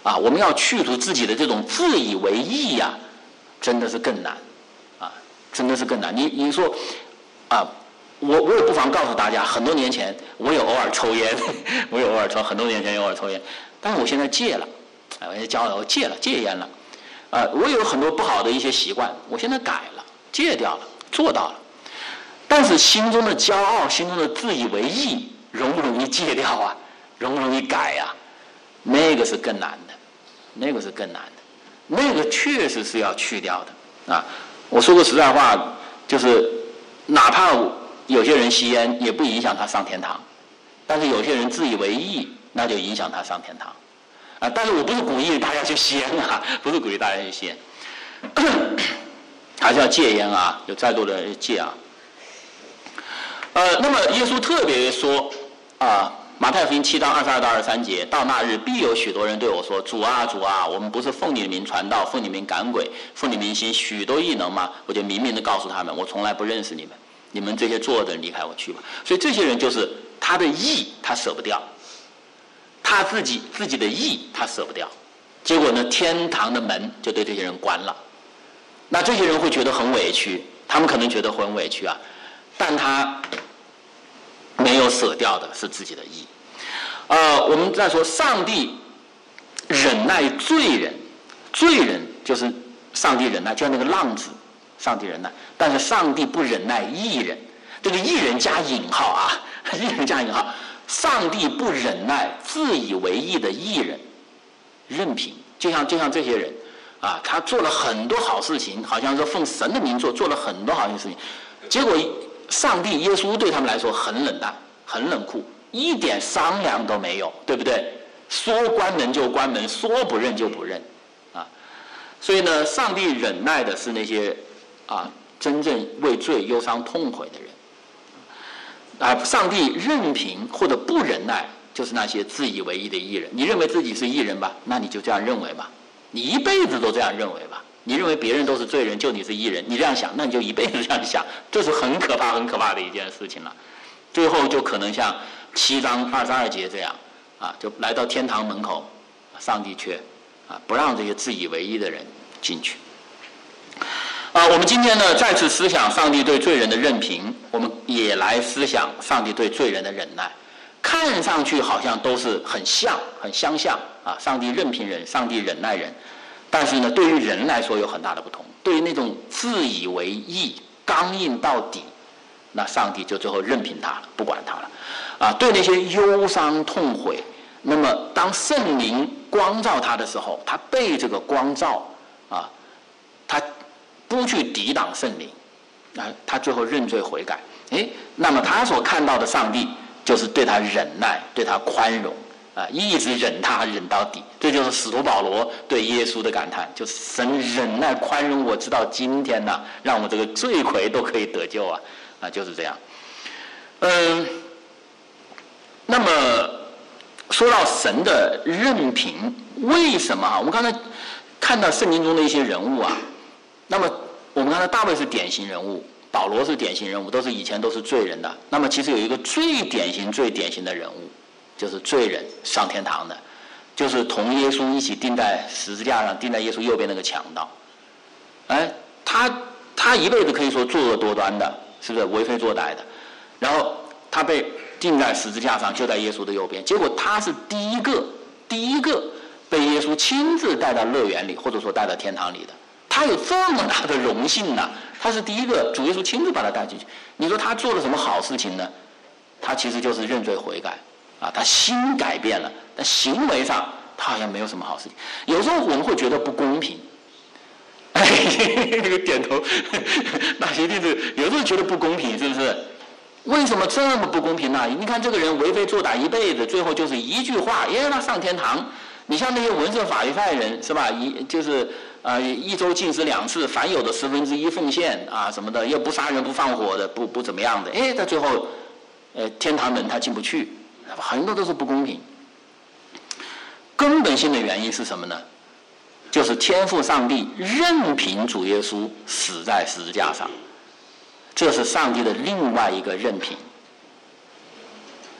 啊，我们要去除自己的这种自以为意呀、啊，真的是更难，啊，真的是更难。你你说，啊，我我也不妨告诉大家，很多年前我有偶尔抽烟，我有偶尔抽，很多年前有偶尔抽烟，但是我现在戒了，哎，我现在教了，我戒了，戒烟了，啊，我有很多不好的一些习惯，我现在改了，戒掉了，做到了。但是心中的骄傲，心中的自以为意，容不容易戒掉啊？容不容易改啊？那个是更难的，那个是更难的，那个确实是要去掉的啊！我说个实在话，就是哪怕有些人吸烟，也不影响他上天堂，但是有些人自以为意，那就影响他上天堂啊！但是我不是鼓励大家去吸烟啊，不是鼓励大家去吸烟，还是要戒烟啊！有在座的人戒啊。呃，那么耶稣特别说啊。马太福音七章二十二到二十三节，到那日必有许多人对我说：“主啊，主啊，我们不是奉你的名传道，奉你名赶鬼，奉你名行许多异能吗？”我就明明的告诉他们，我从来不认识你们，你们这些作恶的人离开我去吧。所以这些人就是他的义他舍不掉，他自己自己的义他舍不掉，结果呢，天堂的门就对这些人关了。那这些人会觉得很委屈，他们可能觉得很委屈啊，但他没有舍掉的是自己的义。呃，我们再说，上帝忍耐罪人，罪人就是上帝忍耐，就像那个浪子，上帝忍耐，但是上帝不忍耐义人。这个义人加引号啊，义人加引号，上帝不忍耐自以为义的义人，任凭，就像就像这些人啊，他做了很多好事情，好像是奉神的名做，做了很多好事情，结果上帝耶稣对他们来说很冷淡，很冷酷，一点商量都没有，对不对？说关门就关门，说不认就不认，啊，所以呢，上帝忍耐的是那些啊真正为罪忧伤痛悔的人，啊，上帝任凭或者不忍耐，就是那些自以为义的义人。你认为自己是义人吧，那你就这样认为吧，你一辈子都这样认为吧。你认为别人都是罪人，就你是义人，你这样想，那你就一辈子这样想，这是很可怕、很可怕的一件事情了。最后就可能像七章二十二节这样，啊，就来到天堂门口，上帝却啊不让这些自以为义的人进去。啊，我们今天呢再次思想上帝对罪人的任凭，我们也来思想上帝对罪人的忍耐。看上去好像都是很像、很相像啊，上帝任凭人，上帝忍耐人。但是呢，对于人来说有很大的不同。对于那种自以为义、刚硬到底，那上帝就最后任凭他了，不管他了。啊，对那些忧伤痛悔，那么当圣灵光照他的时候，他被这个光照，啊，他不去抵挡圣灵，啊，他最后认罪悔改。哎，那么他所看到的上帝就是对他忍耐，对他宽容。啊，一直忍他忍到底，这就是使徒保罗对耶稣的感叹，就是神忍耐宽容我直到今天呐、啊，让我这个罪魁都可以得救啊，啊，就是这样。嗯，那么说到神的任凭，为什么啊？我们刚才看到圣经中的一些人物啊，那么我们看到大卫是典型人物，保罗是典型人物，都是以前都是罪人的。那么其实有一个最典型、最典型的人物。就是罪人上天堂的，就是同耶稣一起钉在十字架上，钉在耶稣右边那个强盗。哎，他他一辈子可以说作恶多端的，是不是为非作歹的？然后他被钉在十字架上，就在耶稣的右边。结果他是第一个第一个被耶稣亲自带到乐园里，或者说带到天堂里的。他有这么大的荣幸呢，他是第一个，主耶稣亲自把他带进去。你说他做了什么好事情呢？他其实就是认罪悔改。啊，他心改变了，但行为上他好像没有什么好事情。有时候我们会觉得不公平，哎，这个点头，那一定是有时候觉得不公平，是不是？为什么这么不公平呢？你看这个人为非作歹一辈子，最后就是一句话，耶，他上天堂。你像那些文士法利赛人，是吧？一就是呃一周禁食两次，凡有的十分之一奉献啊什么的，又不杀人不放火的，不不怎么样的，哎，他最后呃天堂门他进不去。很多都是不公平，根本性的原因是什么呢？就是天父上帝任凭主耶稣死在十字架上，这是上帝的另外一个任凭。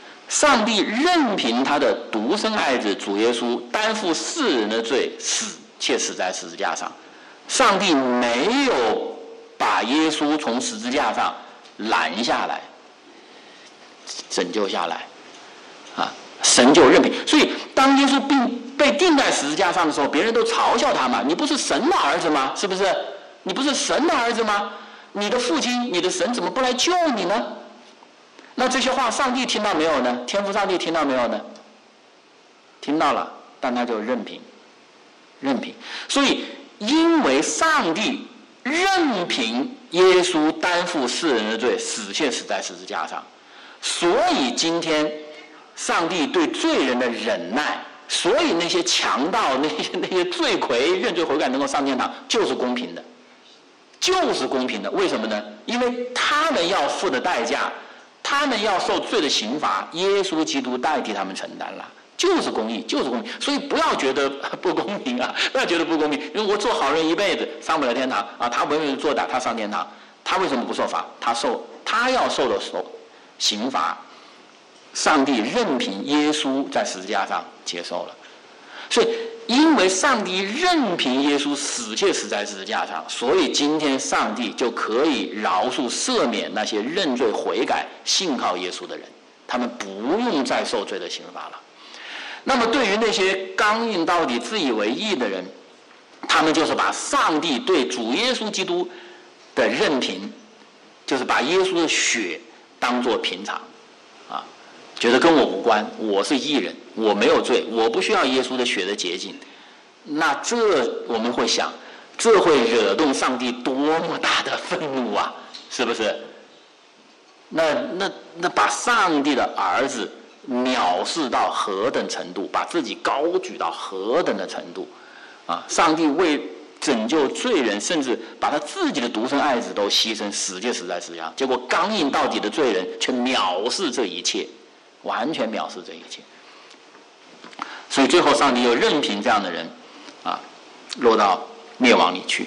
上帝任凭他的独生爱子主耶稣担负世人的罪，死且死在十字架上。上帝没有把耶稣从十字架上拦下来，拯救下来，啊，神就任凭。所以当耶稣并被钉在十字架上的时候，别人都嘲笑他嘛，你不是神的儿子吗？是不是？你不是神的儿子吗？你的父亲，你的神怎么不来救你呢？那这些话上帝听到没有呢？天父上帝听到没有呢？听到了，但他就任凭，任凭。所以因为上帝任凭耶稣担负世人的罪，死却死在十字架上，所以今天上帝对罪人的忍耐，所以那些强盗、那些那些罪魁认罪悔改能够上天堂，就是公平的，就是公平的。为什么呢？因为他们要付的代价，他们要受罪的刑罚，耶稣基督代替他们承担了，就是公义，就是公平。所以不要觉得不公平啊，不要觉得不公平。因为我做好人一辈子上不了天堂啊，他不愿意做歹，他上天堂，他为什么不受罚？他受他要受的受刑罚，上帝任凭耶稣在十字架上接受了。所以因为上帝任凭耶稣死却死在十字架上，所以今天上帝就可以饶恕赦免那些认罪悔改信靠耶稣的人，他们不用再受罪的刑罚了。那么对于那些刚硬到底自以为义的人，他们就是把上帝对主耶稣基督的任凭，就是把耶稣的血当作平常啊，觉得跟我无关，我是义人，我没有罪，我不需要耶稣的血的洁净。那这我们会想，这会惹动上帝多么大的愤怒啊，是不是？那那那把上帝的儿子藐视到何等程度，把自己高举到何等的程度啊！上帝为拯救罪人，甚至把他自己的独生爱子都牺牲，死就死在十字架上。结果刚硬到底的罪人却藐视这一切，完全藐视这一切。所以最后上帝又任凭这样的人啊落到灭亡里去。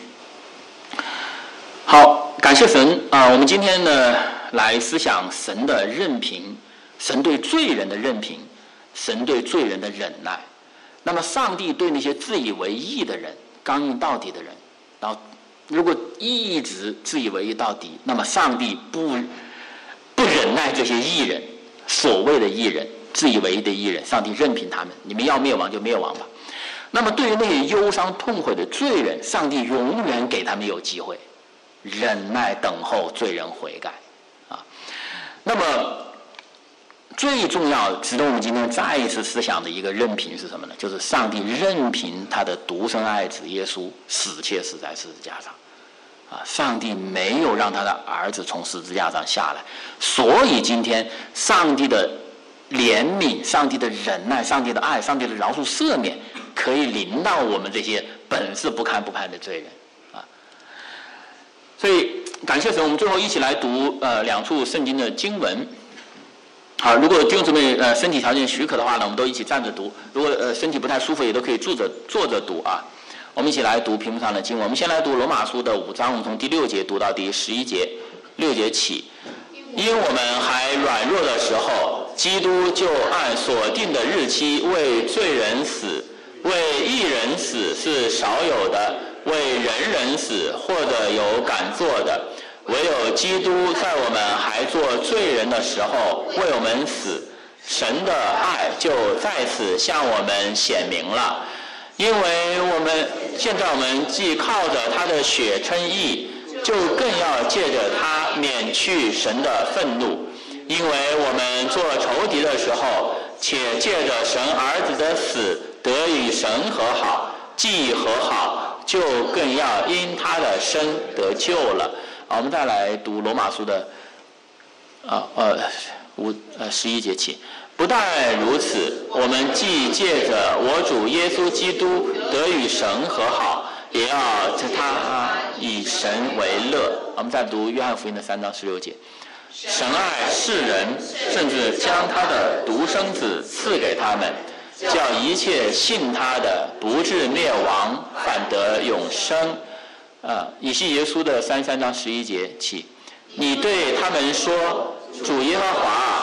好，感谢神啊！我们今天呢来思想神的任凭，神对罪人的任凭，神对罪人的忍耐。那么上帝对那些自以为义的人，刚硬到底的人，然后如果一直自以为义到底，那么上帝不不忍耐这些义人，所谓的义人，自以为义的义人，上帝任凭他们，你们要灭亡就灭亡吧。那么对于那些忧伤痛悔的罪人，上帝永远给他们有机会，忍耐等候罪人悔改啊。那么最重要值得我们今天再一次思想的一个任凭是什么呢？就是上帝任凭他的独生爱子耶稣死却死在十字架上啊，上帝没有让他的儿子从十字架上下来，所以今天上帝的怜悯、上帝的忍耐、上帝的爱、上帝的饶恕赦免可以临到我们这些本是不堪不叛的罪人啊。所以感谢神，我们最后一起来读呃两处圣经的经文。好，如果弟兄姊妹呃身体条件许可的话呢，我们都一起站着读；如果呃身体不太舒服，也都可以坐着坐着读啊。我们一起来读屏幕上的经文。我们先来读罗马书的五章，我们从第六节读到第十一节，六节起。因我们还软弱的时候，基督就按所定的日期为罪人死，为义人死是少有的，为人人死或者有敢做的。唯有基督在我们还做罪人的时候为我们死，神的爱就在此向我们显明了。因为我们现在我们既靠着他的血称义，就更要借着他免去神的愤怒。因为我们做仇敌的时候，且借着神儿子的死得与神和好，既和好，就更要因他的生得救了。好，我们再来读罗马书的啊呃五呃十一节起。不但如此，我们既借着我主耶稣基督得与神和好，也要在他以神为乐。我们再读约翰福音的三章十六节。神爱世人，甚至将他的独生子赐给他们，叫一切信他的不至灭亡，反得永生。啊，以西结书的三十三章十一节起，你对他们说：主耶和华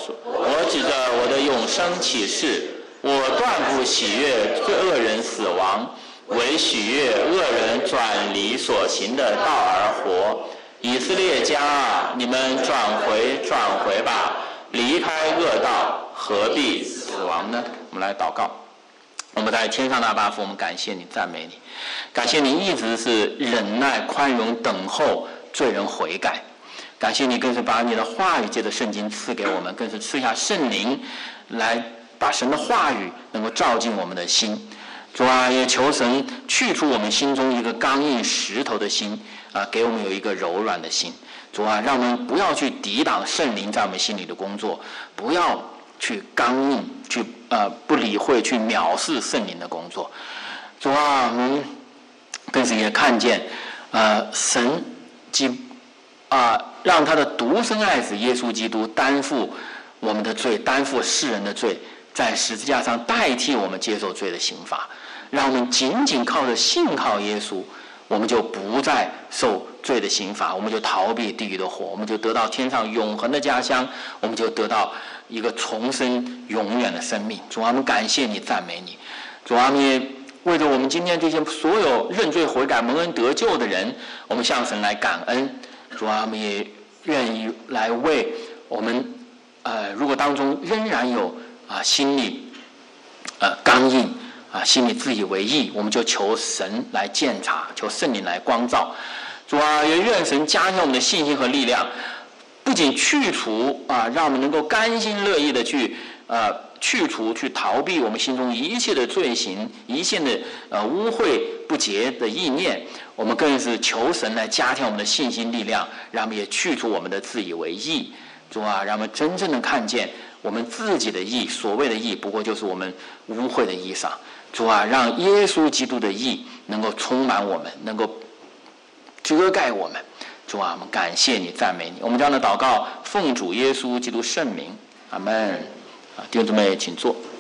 说：我指着我的永生起誓，我断不喜悦罪恶人死亡，唯喜悦恶人转离所行的道而活。以色列家啊，你们转回转回吧，离开恶道，何必死亡呢？我们来祷告。我们在天上的阿爸父，我们感谢你，赞美你，感谢你一直是忍耐宽容等候罪人悔改，感谢你更是把你的话语借着圣经赐给我们，更是赐下圣灵来把神的话语能够照进我们的心。主啊，也求神去除我们心中一个刚硬石头的心啊，给我们有一个柔软的心。主啊，让我们不要去抵挡圣灵在我们心里的工作，不要去刚硬，去呃不理会，去藐视圣灵的工作。主啊，我们更是也看见，呃，神基啊、呃，让他的独生爱子耶稣基督担负我们的罪，担负世人的罪，在十字架上代替我们接受罪的刑罚，让我们仅仅靠着信靠耶稣，我们就不再受罪的刑罚，我们就逃避地狱的火，我们就得到天上永恒的家乡，我们就得到一个重生永远的生命。主啊，我们感谢你，赞美你。主啊，我们也为着我们今天这些所有认罪悔改蒙恩得救的人，我们向神来感恩。主啊，我们也愿意来为我们呃，如果当中仍然有啊心里呃刚硬啊，心里自以为义，我们就求神来鉴察，求圣灵来光照。主啊，也愿神加添我们的信心和力量，不仅去除啊，让我们能够甘心乐意的去呃去除、去逃避我们心中一切的罪行、一切的呃污秽不洁的意念。我们更是求神来加添我们的信心力量，让我们也去除我们的自以为义。主啊，让我们真正的看见我们自己的义，所谓的义不过就是我们污秽的衣裳。主啊，让耶稣基督的义能够充满我们，能够遮盖我们。主啊，我们感谢你，赞美你。我们这样的祷告奉主耶稣基督圣名，阿们。弟兄姊妹请坐。